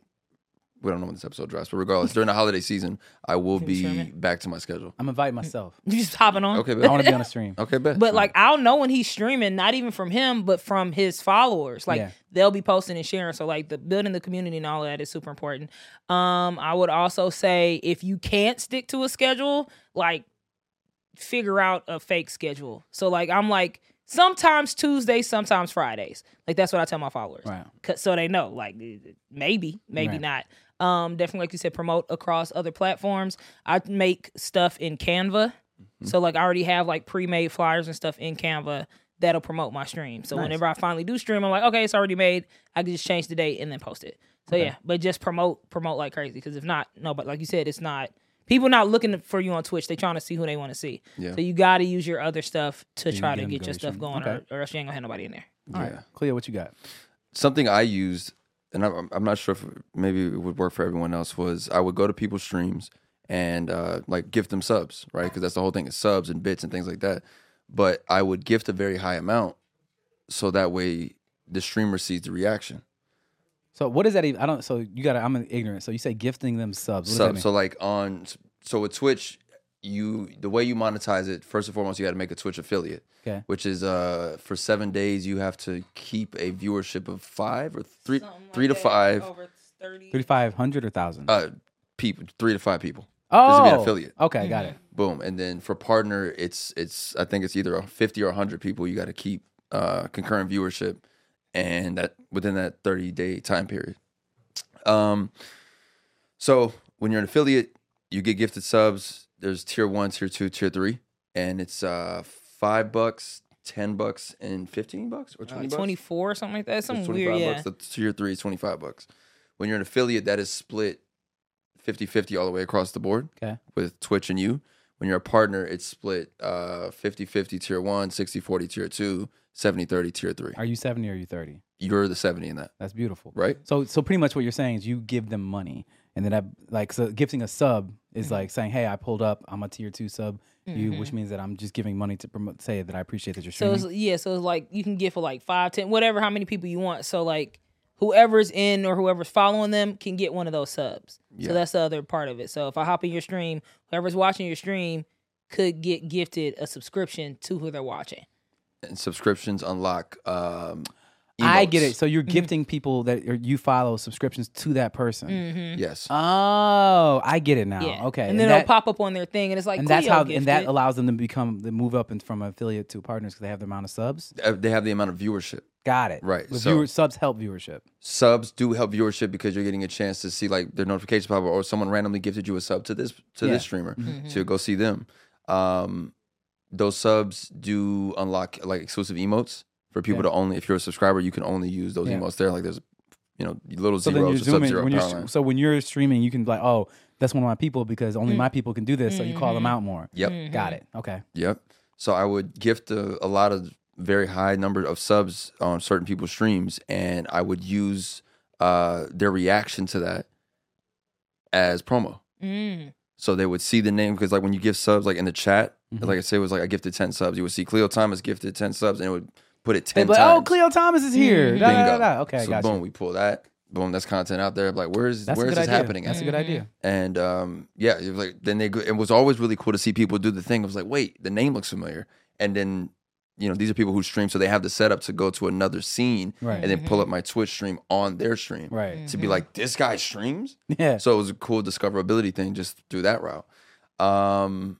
we don't know when this episode drops, but regardless, during the holiday season, I will be streaming? back to my schedule. I'm inviting myself. You just hopping on. Okay, I bet. want to be on a stream. Okay, bet. But like I'll know when he's streaming, not even from him, but from his followers. Like Yeah. they'll be posting and sharing. So like the building the community and all of that is super important. Um, I would also say if you can't stick to a schedule, like figure out a fake schedule. So like I'm like sometimes Tuesdays, sometimes Fridays. Like that's what I tell my followers. Right. 'Cause- So they know. Like maybe, maybe Right. not. Um, definitely like you said, promote across other platforms. I make stuff in Canva. So like I already have like pre-made flyers and stuff in Canva that'll promote my stream. So Nice. whenever I finally do stream, I'm like, okay, it's already made. I can just change the date and then post it. So yeah, but just promote, promote like crazy. Because if not, no, but like you said, it's not. People not looking for you on Twitch. They trying to see who they want to see. Yeah. So you got to use your other stuff to you try get to them get to your go stuff stream. going, Okay. or, or else you ain't gonna have nobody in there. All right, Cleo, what you got? Something I used, and I'm, I'm not sure if maybe it would work for everyone else, was I would go to people's streams and uh, like gift them subs, right? Because that's the whole thing, is subs and bits and things like that. But I would gift a very high amount, so that way the streamer sees the reaction. So what is that even? I don't. So you got. to I'm ignorant. So you say gifting them subs. What does that Sub. mean? So like on, so with Twitch, you the way you monetize it, first and foremost, you got to make a Twitch affiliate. Okay. Which is uh for seven days you have to keep a viewership of five or three, three to five. thirty. thirty-five hundred or thousand? Uh, people, three to five people. oh, Just to be an affiliate. Okay, got it. Boom. And then for partner, it's it's I think it's either fifty or one hundred people you got to keep uh, concurrent viewership, and that within that thirty day time period. Um, so when you're an affiliate, you get gifted subs. There's tier one, tier two, tier three, and it's uh, five bucks, ten bucks, and fifteen bucks or twenty Like bucks. twenty-four or something like that. It's Something twenty-five weird, yeah. bucks. The tier three is twenty-five bucks. When you're an affiliate, that is split fifty-fifty all the way across the board. Okay. With Twitch and you. When you're a partner, it's split uh, fifty-fifty tier one, sixty-forty tier two, seventy-thirty tier three. Are you seventy or are you thirty? You're the seventy in that, That's beautiful. right? So, so pretty much what you're saying is you give them money, and then I, like so gifting a sub is Mm-hmm. like saying, "Hey, I pulled up. I'm a tier two sub. You," which means that I'm just giving money to promote, say that I appreciate that you're So streaming. it's, yeah, so it's like you can get for like five, ten, whatever, how many people you want. So like whoever's in or whoever's following them can get one of those subs. Yeah. So that's the other part of it. So if I hop in your stream, whoever's watching your stream could get gifted a subscription to who they're watching. And subscriptions unlock. Um, I emotes. get it. So you're gifting people that are, you follow subscriptions to that person. Mm-hmm. Yes. Oh, I get it now. Yeah. Okay, And then that, it'll pop up on their thing, and it's like, and that's Cleo how, gifted. and that allows them to become, to move up and from affiliate to partners because they have the amount of subs. Uh, They have the amount of viewership. Got it. Right, With so- viewer, subs help viewership. Subs do help viewership because you're getting a chance to see like their notifications pop up, or someone randomly gifted you a sub to this to Yeah. this streamer, Mm-hmm. so you go see them. Um, those subs do unlock like exclusive emotes for people Yeah. to only. If you're a subscriber, you can only use those Yeah. emotes there. Like there's, you know, little So then you're zeros or sub zooming zero when you're power sh- line. so when you're streaming, you can be like, oh, that's one of my people because only my people can do this. So you call them out more. Yep. Mm-hmm. Got it. Okay. Yep. So I would gift a, a lot of very high number of subs on certain people's streams, and I would use uh, their reaction to that as promo. Mm. So they would see the name because like when you give subs like in the chat, Mm-hmm. like I say, it was like I gifted ten subs. You would see Cleo Thomas gifted ten subs, and it would put it Hey, ten but, times. oh, Cleo Thomas is here. Da, da, da, Bingo. da. Okay, so got boom, you. we pull that. Boom, that's content out there. Like where's That's a where's good this idea. happening? That's at? a good idea. And um, yeah, it was like then they go, it was always really cool to see people do the thing. I was like, wait, the name looks familiar. And then you know these are people who stream, so they have the setup to go to another scene, Right. and then pull up my Twitch stream on their stream, Right. To be like, this guy streams. Yeah. So it was a cool discoverability thing just through that route. Um,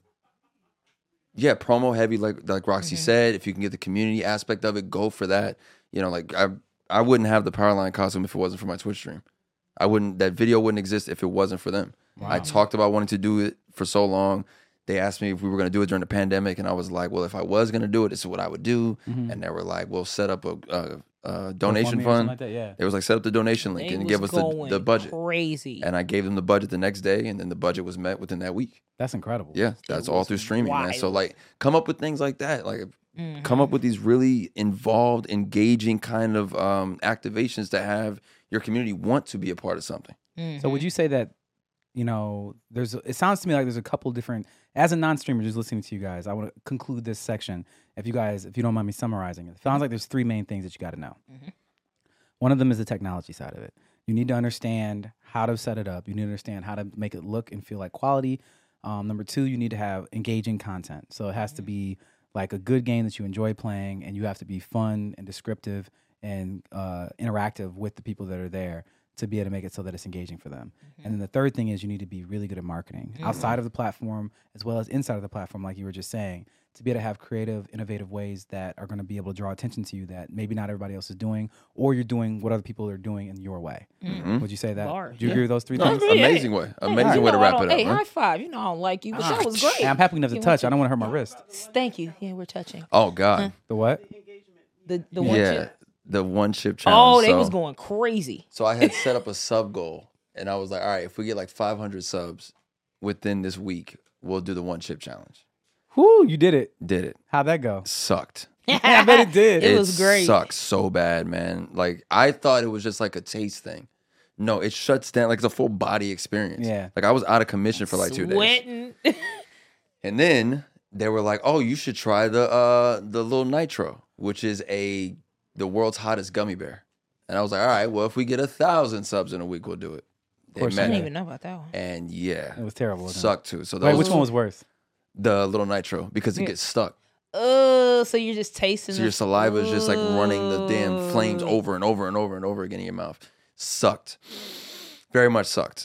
yeah, promo heavy, like like Roxy said. If you can get the community aspect of it, go for that. You know, like I I wouldn't have the Powerline costume if it wasn't for my Twitch stream. I wouldn't. That video wouldn't exist if it wasn't for them. I talked about wanting to do it for so long. They asked me if we were going to do it during the pandemic, and I was like, "Well, if I was going to do it, this is what I would do." And they were like, "We'll set up a, a, a donation GoFundMe or something fund." like that, yeah. It was like set up the donation link They and was give us the, going the budget. Crazy. And I gave them the budget the next day, and then the budget was met within that week. That's incredible. Yeah, that's all was through streaming, man. So wild. like, come up with things like that. Like, come up with these really involved, engaging kind of um, activations that have your community want to be a part of something. So would you say that, you know, there's, it sounds to me like there's a couple different, as a non-streamer just listening to you guys, I want to conclude this section. If you guys, if you don't mind me summarizing it, it sounds like there's three main things that you got to know. One of them is the technology side of it. You need to understand how to set it up. You need to understand how to make it look and feel like quality. Um, number two, you need to have engaging content. So it has to be like a good game that you enjoy playing, and you have to be fun and descriptive and uh, interactive with the people that are there to be able to make it so that it's engaging for them. And then the third thing is you need to be really good at marketing outside of the platform as well as inside of the platform, like you were just saying, to be able to have creative, innovative ways that are going to be able to draw attention to you that maybe not everybody else is doing, or you're doing what other people are doing in your way. Would you say that? Bars. Do you agree with those three No, things? Yeah. amazing way, Hey, amazing you way to know I wrap don't- it up. Hey, man. high five. You know I don't like you, but that was great. Hey, I'm happy enough to Yeah, touch. what I don't want to hurt my wrist. Thank you. Yeah, we're touching. Oh God, The what? The the one yeah, chip. the one chip challenge. Oh, they so, was going crazy. So I had set up a sub goal, and I was like, all right, if we get like five hundred subs within this week, we'll do the one chip challenge. Whoo, you did it. Did it? How'd that go? Sucked. I bet it did. It was great. Sucks so bad, man. Like I thought it was just like a taste thing. No, it shuts down like it's a full body experience. Yeah. Like I was out of commission for like two days. Sweating. And then they were like, "Oh, you should try the uh the little nitro, which is a the world's hottest gummy bear." And I was like, "All right, well, if we get a thousand subs in a week, we'll do it." They course I you didn't did. even know about that one. and yeah, It was terrible. wasn't it? sucked too. So Wait, those, which one was worse? the little nitro because it gets stuck. Uh, so you're just tasting. So the- your saliva is just like running the damn flames Ooh. over and over and over and over again in your mouth. Sucked. very much sucked.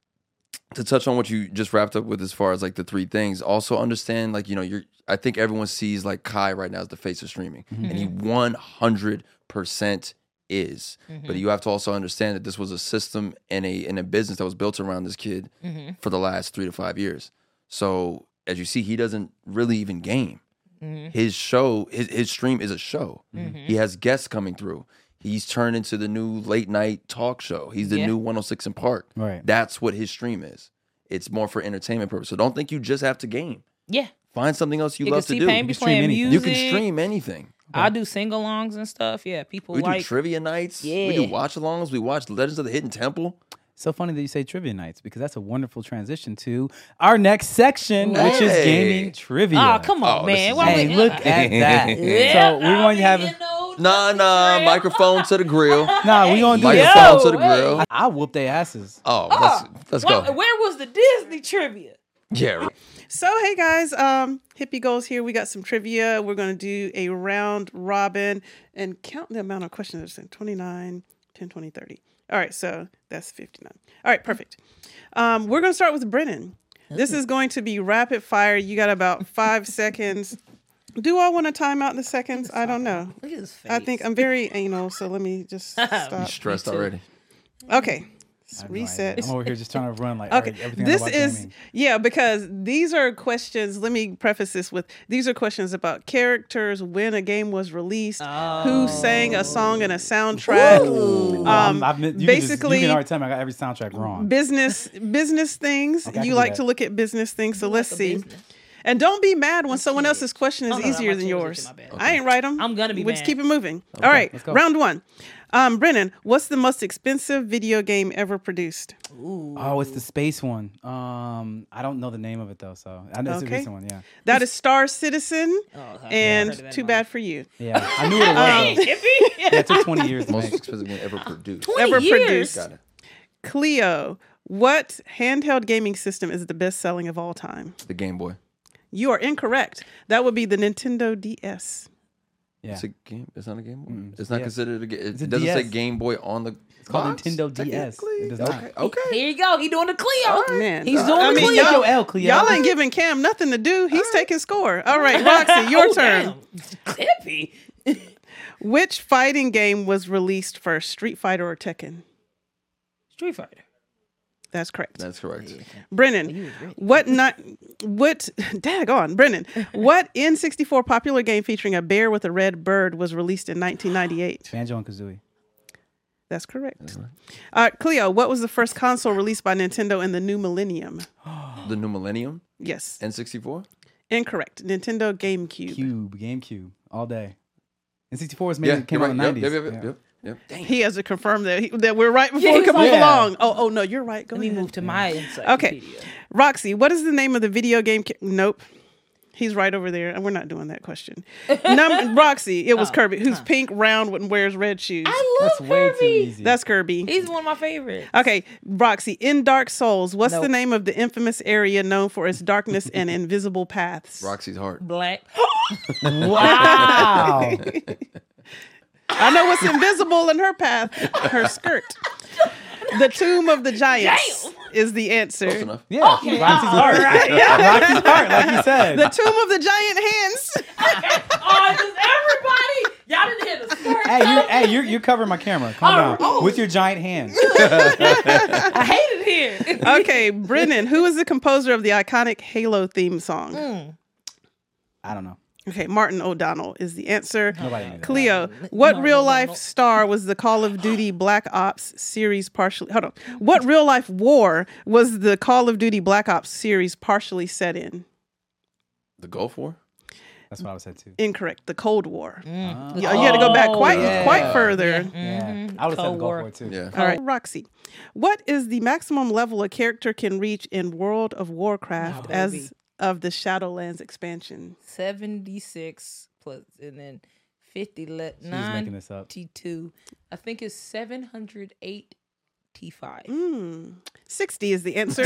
To touch on what you just wrapped up with as far as like the three things, also understand like, you know, you're I think everyone sees like Kai right now as the face of streaming. Mm-hmm. And he one hundred percent is. Mm-hmm. But you have to also understand that this was a system and a in a business that was built around this kid mm-hmm. for the last three to five years. So as you see, he doesn't really even game. Mm-hmm. His show, his, his stream is a show. Mm-hmm. He has guests coming through. He's turned into the new late night talk show. He's the yeah. new one oh six in Park. Right. That's what his stream is. It's more for entertainment purpose. So don't think you just have to game. Yeah. Find something else you, you love to do. You can stream music. You can stream anything. Okay. I do sing-alongs and stuff. Yeah, people we like. We do trivia nights. Yeah. We do watch-alongs. We watch Legends of the Hidden Temple. So funny that you say trivia nights because that's a wonderful transition to our next section, hey. which is gaming trivia. Oh, come on, oh, man. Hey, we... look at that. yeah, so we're going to have... Nah, nah, microphone to the grill. Nah, we gonna do microphone this. to the grill. I, I'll whoop their asses. Oh, let's, let's what, go. Where was the Disney trivia? Yeah. So, hey guys, um, Hippie Goes here. We got some trivia. We're going to do a round robin and count the amount of questions. twenty-nine, ten, twenty, thirty. All right, so that's fifty-nine. All right, perfect. Um, we're going to start with Brennan. This is going to be rapid fire. You got about five seconds. Do I want to time out in the seconds? I don't know. Look at his face. I think I'm very anal, so let me just stop. You're stressed already. Okay. Reset. I'm over here just trying to run like okay. everything. This is gaming. Yeah, because these are questions. Let me preface this with these are questions about characters, when a game was released, oh. who sang a song and a soundtrack. Ooh. Um, I've, you basically, can just, you can already tell me I got every soundtrack wrong. Business, business things. Okay, you like to look at business things, so you let's like see. Business. And don't be mad when I'm someone kidding. else's question is oh, no, easier no, than yours. Okay. I ain't write them. I'm gonna be. We'll mad. just keep it moving. Okay, All right, let's go. round one. Um, Brennan, what's the most expensive video game ever produced? Ooh. Oh, it's the space one. Um, I don't know the name of it though, so I know it's Okay. the recent one. Yeah, That is Star Citizen, Oh, I've and never heard of that too in bad my for you. yeah, I knew what it life. was. Hey, though. Yeah, it took twenty years to Most make. expensive game ever produced. twenty Ever years. produced. Got it. Cleo, what handheld gaming system is the best selling of all time? The Game Boy. You are incorrect. That would be the Nintendo D S. Yeah, It's a game. It's not a Game Boy. Mm, it's not yeah. considered a game. It It's a doesn't say D S. Game Boy on the. it's called box, Nintendo D S. technically. It does not. Okay. Okay. Here you go. He doing the Cleo. Man, He's uh, doing I the mean, Cleo. Take your L, Cleo. Y'all ain't giving Cam nothing to do. He's taking score. All right, Roxy, your oh, turn. Damn. Clippy. Which fighting game was released first, Street Fighter or Tekken? Street Fighter. That's correct. That's correct. You Brennan, was ready. what not? What? Daggone, Brennan. What N sixty-four popular game featuring a bear with a red bird was released in nineteen ninety-eight? Banjo and Kazooie. That's correct. Uh, Cleo, what was the first console released by Nintendo in the new millennium? The new Millennium. Yes, N sixty-four. incorrect. Nintendo GameCube. Cube, GameCube, all day. And sixty-four was made. Yeah, it came you're out right. in the Yep, nineties. yep, yep, Yeah. yep, yep. Dang. He has to confirm that he, that we're right before Yeah, we he's come like- move Yeah. along. Oh, oh no, you're right. Go Let me ahead. move to my encyclopedia. Okay, Roxy, what is the name of the video game? Ca- nope. He's right over there, and we're not doing that question. Num- Roxy, it was Oh, Kirby, who's huh. pink, round, and wears red shoes. I love That's way too Kirby. easy. That's Kirby. He's one of my favorites. Okay, Roxy, in Dark Souls, what's the Nope. name of the infamous area known for its darkness and invisible paths? Roxy's heart. Black. Wow. I know what's invisible in her path, her skirt. The Tomb of the Giants Damn. is the answer. Close enough. Yeah, Okay. Roxy's heart. Roxy's heart, like you said. The Tomb of the Giant Hands. Oh, just everybody. Y'all didn't hear the skirt. Hey, you're, hey, you're, you're covering my camera. Calm down. Oh. With your giant hands. I hate it here. Okay, Brennan, who is the composer of the iconic Halo theme song? Mm. I don't know. Okay, Martin O'Donnell is the answer. Nobody knew that. Cleo, what Martin real life O'Donnell. star was the Call of Duty Black Ops series partially? Hold on. What real life war was the Call of Duty Black Ops series partially set in? The Gulf War. That's what I would say too. Incorrect. The Cold War. Ah. You, you had to go back Oh, quite yeah. quite further. Yeah. I would have said Cold the Gulf War. War too. Yeah. All right, Roxy. What is the maximum level a character can reach in World of Warcraft Oh, as baby. of the Shadowlands expansion? seventy-six plus and then fifty let She's making nine this up. T two. I think it's seven hundred eight T five. Mm, sixty is the answer.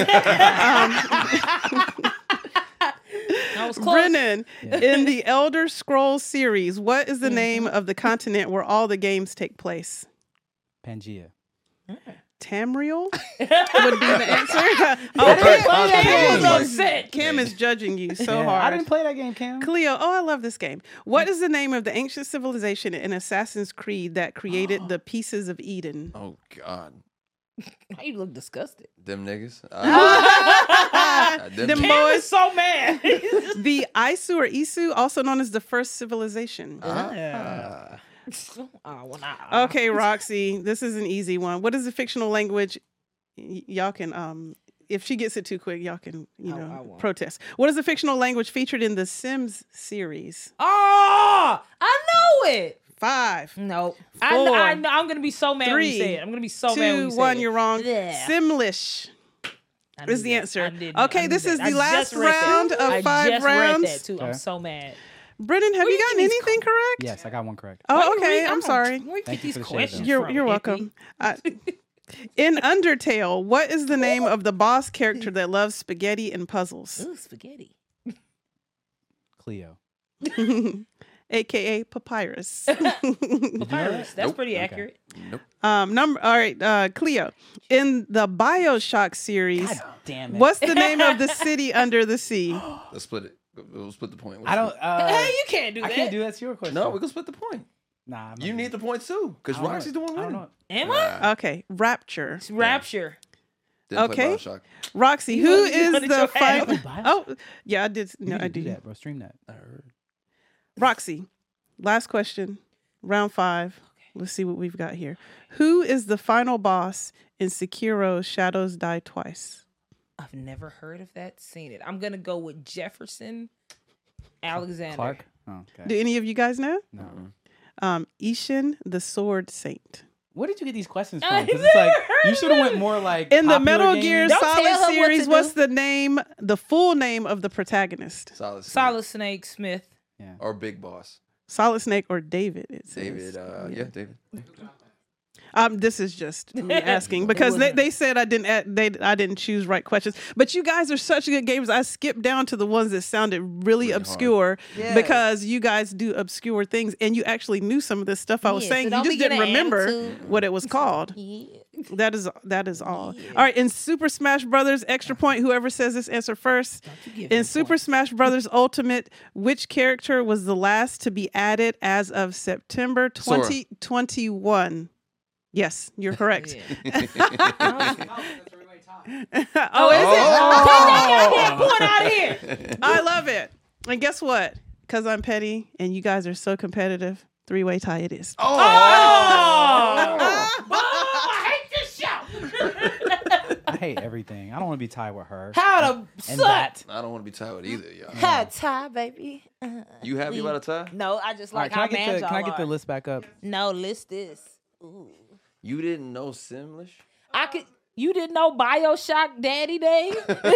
um, I was close. Brennan, in the Elder Scrolls series, what is the name of the continent where all the games take place? Pangea. Tamriel would be the answer. Okay. Cam was Like- upset. Cam is judging you so Yeah, hard. I didn't play that game, Cam. Cleo, oh, I love this game. What is the name of the ancient civilization in Assassin's Creed that created the Pieces of Eden? Oh God, Why you look disgusted? them niggas. Uh, them Them niggas. Cam boys. is so mad. The Isu or Isu, also known as the first civilization. Ah. oh, well, nah. Okay, Roxy, this is an easy one. What is the fictional language? Y- y'all can, um, if she gets it too quick, y'all can, you I- know, I won't. protest. What is the fictional language featured in the Sims series? Oh, I know it. Five, No, I, Four, I, know- I'm gonna be so mad when three, you say it. I'm gonna be so mad when two, you say one. it. You're wrong. Yeah. Simlish I knew is the that. answer. I did- Okay, I knew this that. is the I last just read that. round of I five just rounds. Read that too. I'm Okay. so mad. Brennan, have Where you you gotten get these anything correct? Yes, I got one correct. Why Oh, you okay. read- I'm sorry. Where you Thank get you these for the shade, questions though. You're from, you're hippie? welcome. I, in Undertale, what is the name of the boss character that loves spaghetti and puzzles? Ooh, spaghetti. Cleo. A K A Papyrus. Papyrus. That's Nope. pretty Okay. accurate. Nope. um, number. All right, uh, Cleo. In the BioShock series, God damn it. what's the name of the city under the sea? Let's split it. We'll split the point. We'll I don't. split- Uh, hey, you can't do I that. can't do that. It's your question. No, we're gonna split the point. Nah. I'm You not need the points too, because I don't know Roxy's it. the one I don't winning. know. Am I? Nah, Okay, Rapture. It's Rapture. didn't play Okay. BioShock. Roxy, You who wanted- you is wanted the your hand. final? Oh, yeah, I did. You No, need I to do do. that, bro. Stream that. I heard. Roxy, last question, round five. Let's see what we've got here. Who is the final boss in Sekiro Shadows Die Twice? I've never heard of that, seen it. I'm gonna go with Jefferson Alexander. Clark. Oh, okay. Do any of you guys know? No. Um, Ishin the Sword Saint. Where did you get these questions I from? Because it's like never heard you of should have went it. more like In the popular Metal games. Gear Don't tell her Solid what series, to what's do. the name, the full name of the protagonist? Solid. Snake. Solid Snake Smith. Or Big Boss. Solid Snake or David? It says. David. Uh, yeah, David. Um, this is just me asking because they, they said I didn't add, they I didn't choose right questions. But you guys are such good gamers. I skipped down to the ones that sounded really, Really obscure Yeah. because you guys do obscure things and you actually knew some of this stuff I was Yeah, saying. so You don't just be didn't getting an remember attitude. what it was called. Yeah. That is that is all. All right, in Super Smash Brothers, extra point. Whoever says this answer first. you give In them Super points. Smash Brothers Ultimate, which character was the last to be added as of September Sora. twenty twenty-one? Yes, you're correct. Yeah. oh, is it? Take that goddamn point out of here. I love it. And guess what? Because I'm petty and you guys are so competitive, three-way tie it is. Oh! I hate this show. I hate everything. I don't want to be tied with her. How to and suck. that. I don't want to be tied with either, y'all. How tie, baby. Uh, You happy about a tie? No, I just All right, like can I how get mad the y'all can I get the are. list back up? No, list this. Ooh. You didn't know Simlish? I could. You didn't know Bioshock Daddy Day?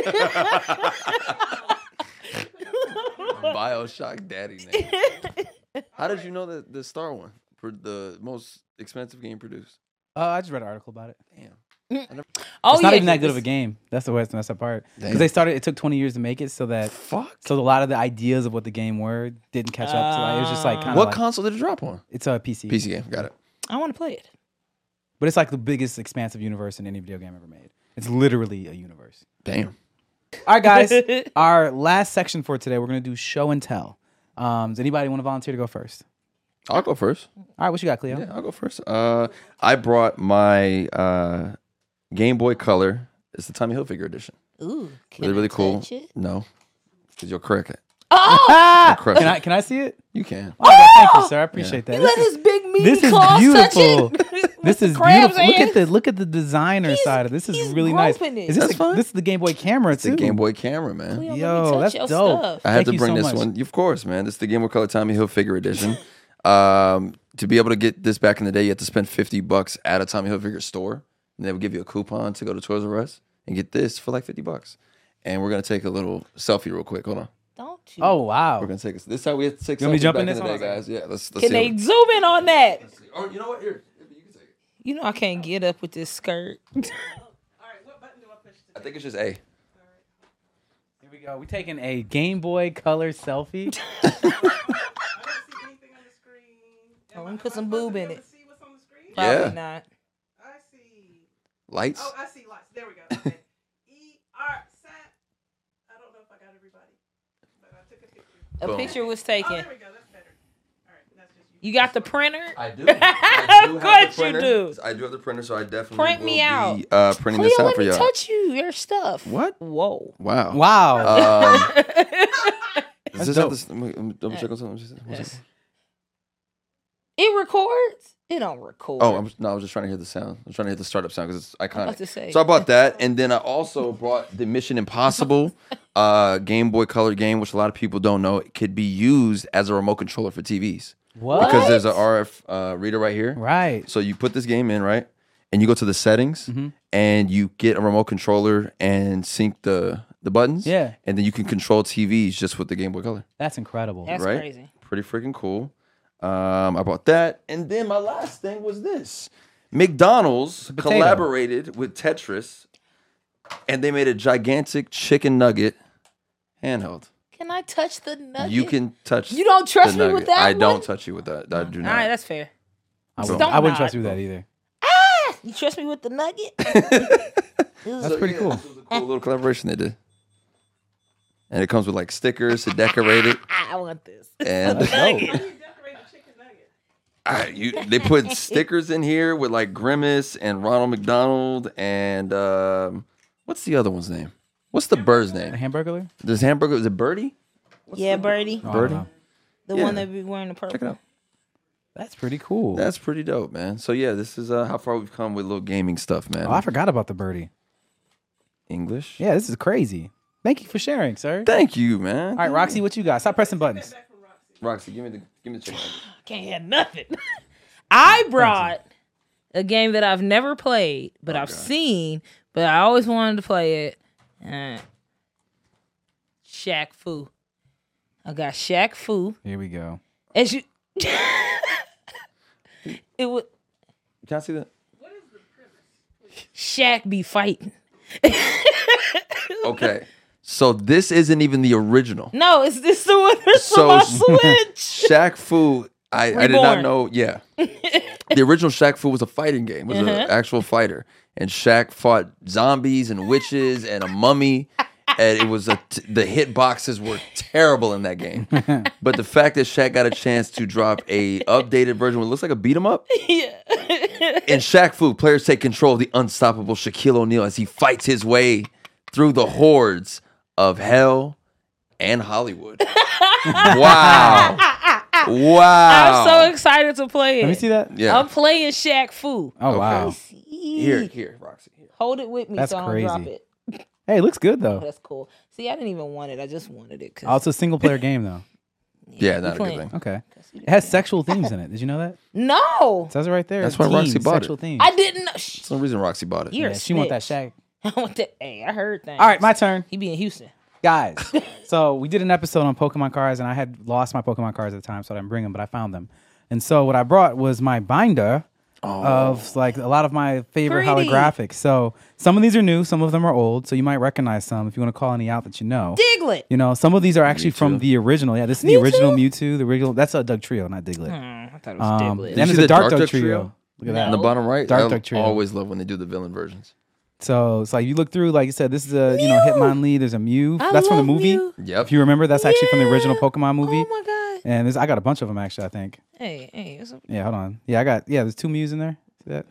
BioShock Daddy name. How did you know the the Star one? For the most expensive game produced. Uh, I just read an article about it. Damn. Oh, it's not yeah, even that good of a it's- game. That's the worst. That's the part. Damn. Because they started. It took twenty years to make it, so that Fuck. so a lot of the ideas of what the game were didn't catch up. So like, it was just like kind of What like, console did it drop on? it's a P C. P C game. Got it. I want to play it. But it's like the biggest expansive universe in any video game ever made. It's literally a universe. Damn. All right, guys. Our last section for today, we're gonna do show and tell. Um, does anybody want to volunteer to go first? I'll go first. All right, what you got, Cleo? Yeah, I'll go first. Uh, I brought my uh, Game Boy Color. It's the Tommy Hilfiger edition. Ooh, can Really, I really cool. touch it? No, because you'll crack it. Oh, Ah! crush Can it. I can I see it? You can. Oh, okay, thank you, sir. I appreciate that. you This let is, his big meaty this is claws beautiful. touch it. this With is the crabs beautiful. Look in. at the look at the designer He's- side of this. Is he's really nice. groping it. Is this That's a- fine. This is the Game Boy camera It's too. a Game Boy camera, man. Cleo, let me Yo, touch that's your dope. stuff. I had Thank to you bring so this much. one. Of course, man. This is the Game Boy Color Tommy Hilfiger edition. um, to be able to get this back in the day, you had to spend fifty bucks at a Tommy Hilfiger store, and they would give you a coupon to go to Toys R Us and get this for like fifty bucks. And we're gonna take a little selfie real quick. Hold on. Don't you? Oh wow. We're gonna take a, this is how we had to take You want me selfies to jump back in in this? the day, Hold on a guys. Yeah, let's let's Can see. they what- zoom in on that? Or you know what? Here, you can take it. You know I can't get up with this skirt. All right, what button do I push I think it's just A. Here we go. We taking a Game Boy Color selfie. I don't see anything on the screen. Oh, let me put some boob in it. See what's on the screen? Probably Yeah. not. I see Lights. Oh, I see lots. There we go. Okay. E R sat. I don't know if I got everybody, but I took a picture. A Boom. picture was Oh, taken. there we go. That's better. All right, that's just you. You got the printer? I do. I do Of have course the you printer. do. I do have the printer, so I definitely Print will me be, out. uh, printing Cleo, this out let for me y'all. touch you. Your stuff. What? Whoa. Wow. Wow. Um, That's Is this dope. how this? Let me, let me double check on something. One Yes. second. It records? It don't record. Oh, I'm, no, I was just trying to hear the sound. I'm trying to hear the startup sound because it's iconic. about to say. So I bought that, and then I also bought the Mission Impossible uh, Game Boy Color game, which a lot of people don't know. It could be used as a remote controller for T Vs What? because there's an R F uh, reader right here. Right. So you put this game in, right, and you go to the settings, Mm-hmm. and you get a remote controller and sync the the buttons. Yeah. and then you can control T Vs just with the Game Boy Color. That's incredible. That's right? crazy. Pretty freaking cool. Um, I bought that, and then my last thing was this: McDonald's potato. collaborated with Tetris, and they made a gigantic chicken nugget handheld. Can I touch the nugget? You can touch. You don't trust the me with nugget. that I don't one? touch you with that. I do All not. right, that's fair. I Boom. wouldn't, Don't I wouldn't nod. trust you with that either. You trust me with the nugget? That's pretty yeah, cool. This was a cool little collaboration they did, and it comes with like stickers to decorate it. I want this. And How do you decorate a chicken nugget? I, you, they put stickers in here with like Grimace and Ronald McDonald and um, what's the other one's name? What's the bird's A name? hamburger? This hamburger is it Birdie? Yeah, Birdie. Oh, I don't Birdie? know. The Yeah. one that be wearing the purple. Check it out. That's pretty cool. That's pretty dope, man. So yeah, this is uh, how far we've come with little gaming stuff, man. oh, I forgot about the birdie. English. Yeah, this is crazy. Thank you for sharing, sir. Thank you, man. All right, Roxy, what you got? Stop pressing buttons. Roxy, give me the give me the chicken. Can't have nothing. I brought a game that I've never played, but I've seen, but I always wanted to play it. Uh, Shaq Fu. I got Shaq Fu. Here we go. As you, it would Can I see that? Shaq be fighting. Okay. So this isn't even the original. No, it's this the one that's So- on my Switch. Shaq Fu, I, I did not Reborn. know. Yeah, the original Shaq Fu was a fighting game. Was Uh-huh. an actual fighter, and Shaq fought zombies and witches and a mummy. And it was a t- the hit boxes were terrible in that game. But the fact that Shaq got a chance to drop a updated version, what looks like a beat 'em up. Yeah. In Shaq Fu, players take control of the unstoppable Shaquille O'Neal as he fights his way through the hordes of hell and Hollywood. Wow. Wow. I'm so excited to play it. Let me see that. Yeah. I'm playing Shaq Fu. Oh, Okay. wow. Here, here, Roxy. Here. Hold it with me That's so I don't drop crazy. it. Hey, it looks good, Oh, though. that's cool. See, I didn't even want it. I just wanted it. 'cause- Oh, it's a single player game, though. Yeah, we not a good playing. thing. Okay. It has sexual themes in it. Did you know that? No, It says it right there. That's why Themes, Roxy bought sexual it. themes. I didn't know. Shh. That's the reason Roxy bought it. You're Yeah, a she want that snitch. Shaq. I want that. Hey, I heard things. All right, my turn. He be in Houston. Guys, so we did an episode on Pokemon cards, and I had lost my Pokemon cards at the time, so I didn't bring them, but I found them. And so what I brought was my binder of like a lot of my favorite Pretty. holographics. So some of these are new, some of them are old, so you might recognize some if you want to call any out that you know. Diglett. You know, some of these are actually from Mewtwo. the original. Yeah, this is the Mewtwo? original Mewtwo. The original. That's a Doug Trio, not Diglett. Hmm, I thought it was Um, Diglett. then Did you there's see a the Dark Dark Doug Duck Trio. Trio? Look at No. that. In the bottom right, Dark I Duck Trio. always love when they do the villain versions. So it's like you look through, like you said, this is a you know Mew. Hitmonlee. There's a Mew. I That's from the love movie. Mew. Yep. If you remember, that's actually from the original Yeah. Pokemon movie. Oh my god. And there's, I got a bunch of them actually. I think. Hey, hey, what's up? Yeah, hold on. Yeah, I got yeah. There's two Mews in there. See that?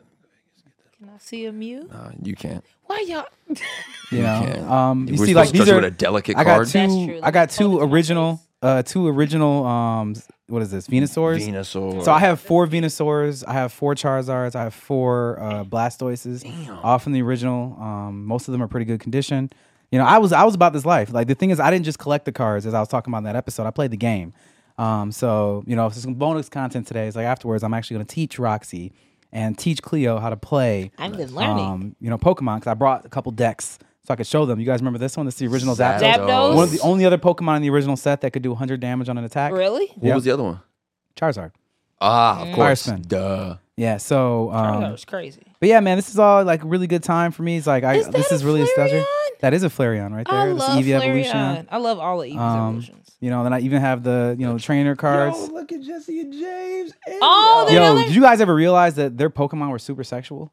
Can I see a Mew? Uh, you can't. Why y'all? You know, can't. um, you We're see, supposed like to these trust you are. with a delicate I got card. two. That's true. I got Let me hold two it to my original. face. Uh, two original. Um, what is this? Venusaurs. Venusaur. So I have four Venusaurs. I have four Charizards. I have four uh, Blastoises. All from the original. Um, most of them are pretty good condition. You know, I was I was about this life. Like the thing is, I didn't just collect the cards as I was talking about in that episode. I played the game. Um, so you know, some bonus content today is like afterwards. I'm actually going to teach Roxy and teach Cleo how to play. I've been learning. Um, you know, Pokemon because I brought a couple decks so I could show them. You guys remember this one? This is the original Zapdos. Zapdos? One of the only other Pokemon in the original set that could do one hundred damage on an attack. Really? What Yep. was the other one? Charizard. Ah, of Mm. course. Fire spin. Duh. Yeah. So, um, that was crazy. but yeah, man, this is all like a really good time for me. It's like I Is this that is a really nostalgia. Flareon? That is a Flareon right there. I This love Eevee Flareon. Evolution. I love all of Eevee's Um, evolutions. You know, then I even have the you know trainer cards. look at Jesse and James. Oh, they're Yo, another- did you guys ever realize that their Pokemon were super sexual?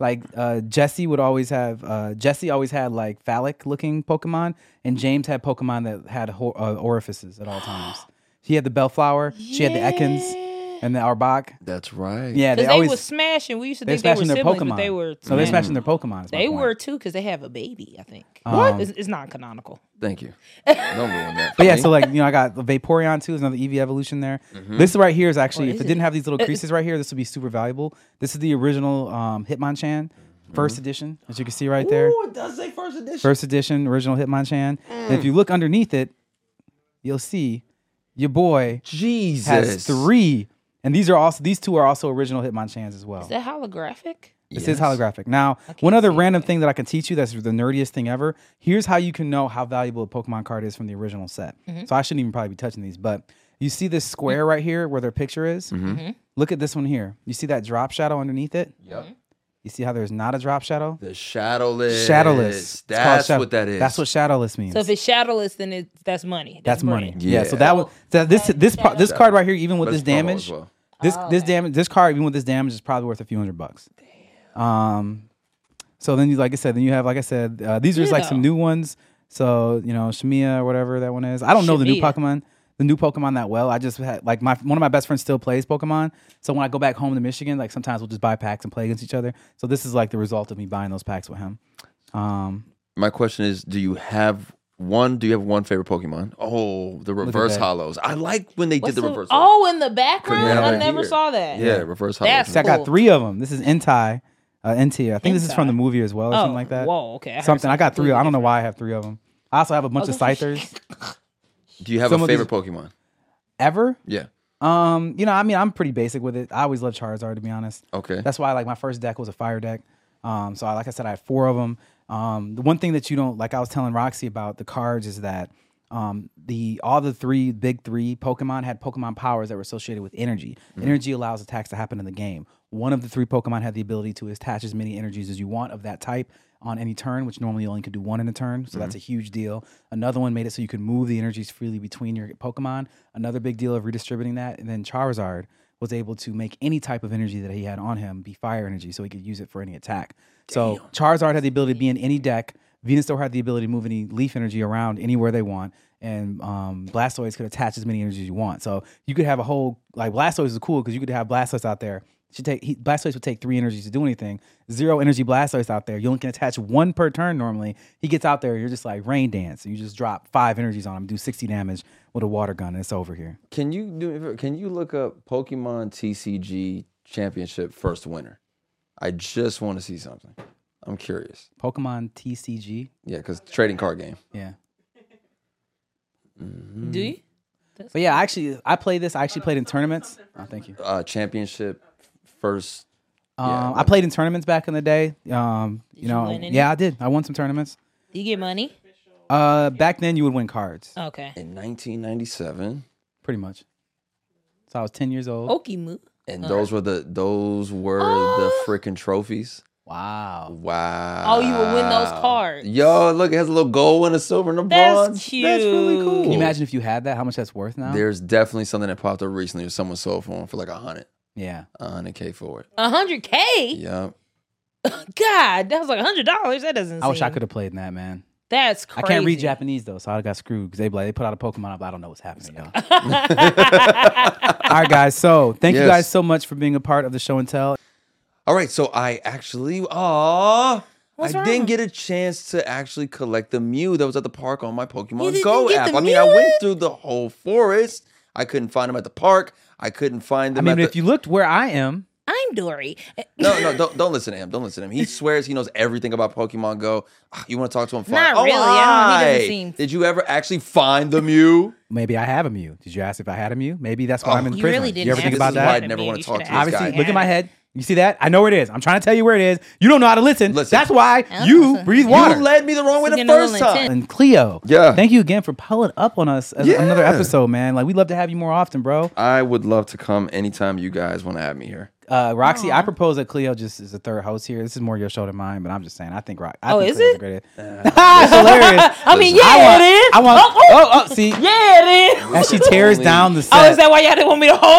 Like uh, Jesse would always have uh, Jesse always had like phallic looking Pokemon, and James had Pokemon that had ho- uh, orifices at all times. He had the Bellflower, she had the Ekans, and the Arbok. That's right. Yeah, they Because they, always was smashing. We used to they're think they were smashing their siblings, Pokemon. but they were. So they're smashing. smashing their Pokemon. is my They point. were too because they have a baby. I think. What? It's, it's not canonical. Thank you. Don't ruin that. But yeah, for so me. like you know, I got the Vaporeon too. Is another Eevee evolution there. This right here is actually, What if is it didn't it? have these little creases right here, this would be super valuable. This is the original um, Hitmonchan, first edition, as you can see right there. Ooh, it does say first edition. First edition, original Hitmonchan. And if you look underneath it, you'll see your boy Jesus. has three, and these are also these two are also original Hitmonchans as well. Is that holographic? This Yes. is holographic. Now, can't one other see random that. thing that I can teach you that's the nerdiest thing ever. Here's how you can know how valuable a Pokemon card is from the original set. Mm-hmm. So I shouldn't even probably be touching these, but you see this square right here where their picture is? Mm-hmm. Look at this one here. You see that drop shadow underneath it? Yep. You see how there's not a drop shadow? The shadowless. Shadowless. It's called That's shadow- what that is. That's what shadowless means. So if it's shadowless, then it, that's money. that's money. Yeah. Yeah. So that was that this this part this card right here, even with But this it's promo as damage, well. this Oh, this damage, this card even with this damage is probably worth a few hundred bucks. Um, so then you like I said, then you have like I said, uh, these are just like some Ditto. new ones. So you know, Shamiya or whatever that one is. I don't know the new Shamiya. Pokemon, the new Pokemon that well. I just had like my one of my best friends still plays Pokemon. So when I go back home to Michigan, like sometimes we'll just buy packs and play against each other. So this is like the result of me buying those packs with him. Um, My question is, do you have one? Do you have one favorite Pokemon? Oh, the reverse that. hollows. I like when they What's did the the- reverse. oh, in the background, Couldn't have I it never here. saw that. yeah, reverse hollows. That's so I got Cool. three of them. This is Entei, uh, Entei. I think this is from Entei. the movie as well, or Oh, something like that. whoa, okay. I heard Something. I got three. completely I don't know different. why I have three of them. I also have a bunch Oh, of those are- Scythers. Do you have Some a of these- favorite Pokemon? Ever? Yeah. Um, you know, I mean, I'm pretty basic with it. I always loved Charizard, to be honest. Okay. That's why, like, my first deck was a fire deck. Um, so I, like I said, I had four of them. Um, the one thing that you don't, like I was telling Roxy about the cards is that um, the all the three big three Pokemon had Pokemon powers that were associated with energy. Energy allows attacks to happen in the game. One of the three Pokemon had the ability to attach as many energies as you want of that type on any turn, which normally you only could do one in a turn. So that's a huge deal. Another one made it so you could move the energies freely between your Pokemon. Another big deal of redistributing that. And then Charizard was able to make any type of energy that he had on him be fire energy, so he could use it for any attack. So Charizard had the ability to be in any deck. Venusaur had the ability to move any leaf energy around anywhere they want, and um, Blastoise could attach as many energies as you want. So you could have a whole like Blastoise is cool because you could have Blastoise out there. Should take he, Blastoise would take three energies to do anything. Zero energy Blastoise out there. You only can attach one per turn normally. He gets out there, you're just like rain dance. You just drop five energies on him, do sixty damage with a water gun, and it's over here. Can you do? Can you look up Pokemon T C G Championship first winner? I just want to see something. I'm curious. Pokemon T C G. Yeah, because trading card game. Yeah. Do you? But yeah, actually, I played this. I actually played in tournaments. Oh, thank you. Uh, championship first. Um, Yeah. I played in tournaments back in the day. Um, you you know, win any? yeah, I did. I won some tournaments. Do you get money? Uh, back then you would win cards, Okay. In nineteen ninety-seven, pretty much. So I was ten years old. Okimu. and those were the those were Oh. the freaking trophies. Wow. Wow. Oh, you would win those cards. Yo, look, it has a little gold and a silver and a That's bronze. cute. That's really cool. Can you imagine if you had that? How much that's worth now? There's definitely something that popped up recently. Someone sold for one for like a hundred, yeah. a hundred k for it. A hundred K? Yep. God, that was like a hundred dollars. That doesn't I wish I seem- could have played in that, man. That's crazy. I can't read Japanese though, so I got screwed because they be like, they put out a Pokemon up. I don't know what's happening, y'all. All right, guys. So thank you Yes. guys so much for being a part of the show and tell. All right, so I actually, aw, What's I wrong? didn't get a chance to actually collect the Mew that was at the park on my You Pokemon didn't Go get app. the I mean, I Mew? went through the whole forest. I couldn't find them at the park. I couldn't find I them. mean, at the... if you looked where I am, I'm Dory. no, no, don't don't listen to him. Don't listen to him. He swears he knows everything about Pokemon Go. Ah, You want to talk to him? Fine. Not Oh, really. I don't- he doesn't hi. seem- Did you ever actually find the Mew? maybe I have a Mew. Did you ask if I had a Mew? Maybe that's why Oh. I'm in You prison. really didn't you ever think ask about me This is why that? I'd never You want to should talk to ask this Obviously, guy. look at my head. You see that? I know where it is. I'm trying to tell you where it is. You don't know how to listen. Listen. That's why Oh, you listen. breathe water. You led me the wrong way the Getting a little first time. intense. And Cleo, Yeah. thank you again for pulling up on us as Yeah. another episode, man. Like, we'd love to have you more often, bro. I would love to come anytime you guys want to have me here. Uh, Roxy, I propose that Cleo just is the third host here. This is more your show than mine, but I'm just saying, I think Rock. I Oh, think is Cleo's it? a great. It's hilarious. I mean, Listen, yeah, I want, it is. I want. oh, oh, Oh, oh, see, yeah, it is. as she tears down the set. Oh, is that why y'all didn't want me to hold nothing?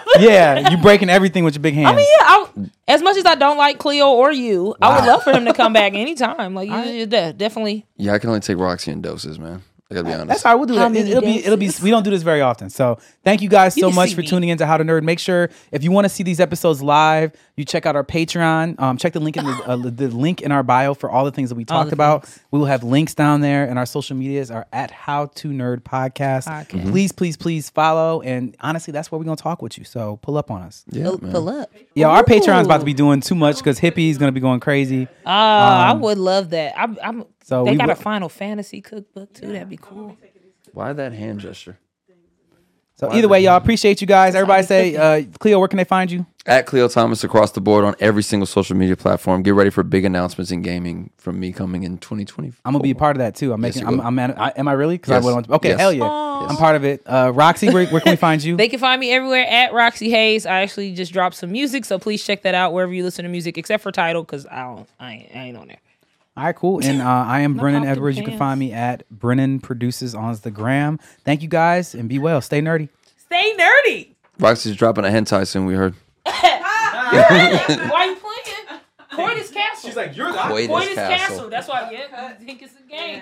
Yeah, you breaking everything with your big hands. I mean, yeah. I, as much as I don't like Cleo or you, I would love for him to come back anytime. Like, you, you de- definitely. Yeah, I can only take Roxy in doses, man. I gotta be honest. That's all right. We'll do How that. many It'll be. It'll be. doses? We don't do this very often. So thank you guys so can much see for me. tuning in to How to Nerd. Make sure if you want to see these episodes live, you check out our Patreon. Um, check the link in the, uh, the link in our bio for all the things that we All talked the about. things. We will have links down there, and our social medias are at How to Nerd Podcast. Podcast. Please, please, please follow. And honestly, that's where we're gonna talk with you. So pull up on us. yeah, Pull, man. pull up. Yeah, our Patreon's about to Ooh. be doing too much because Hippie's gonna be going crazy. Ah, I would love that. I'm. I'm So they we got will- a Final Fantasy cookbook too. That'd be cool. Why that hand gesture? So either way, y'all appreciate you guys. Everybody say, uh, Cleo, where can they find you? At Cleo Thomas across the board on every single social media platform. Get ready for big announcements in gaming from me coming in twenty twenty. I'm gonna be a part of that too. I'm Yes, making. you I'm, will. I'm. man- I, am I really? Because Yes. I went on. Okay, Yes. hell yeah. Aw. I'm part of it. Uh, Roxy, where, where can we find you? They can find me everywhere at Roxy Hayes. I actually just dropped some music, so please check that out wherever you listen to music, except for Tidal, because I don't. I ain't, I ain't on there. All right, cool. And uh, I am Brennan off the Edwards. You can pants. find me at Brennan Produces on the gram. Thank you guys, and be well. Stay nerdy. Stay nerdy. Roxy's dropping a hentai soon, we heard. Why you playing? Coitus Castle. like, you're Coitus Coitus Castle. Castle. That's why. Yeah, I think it's a game.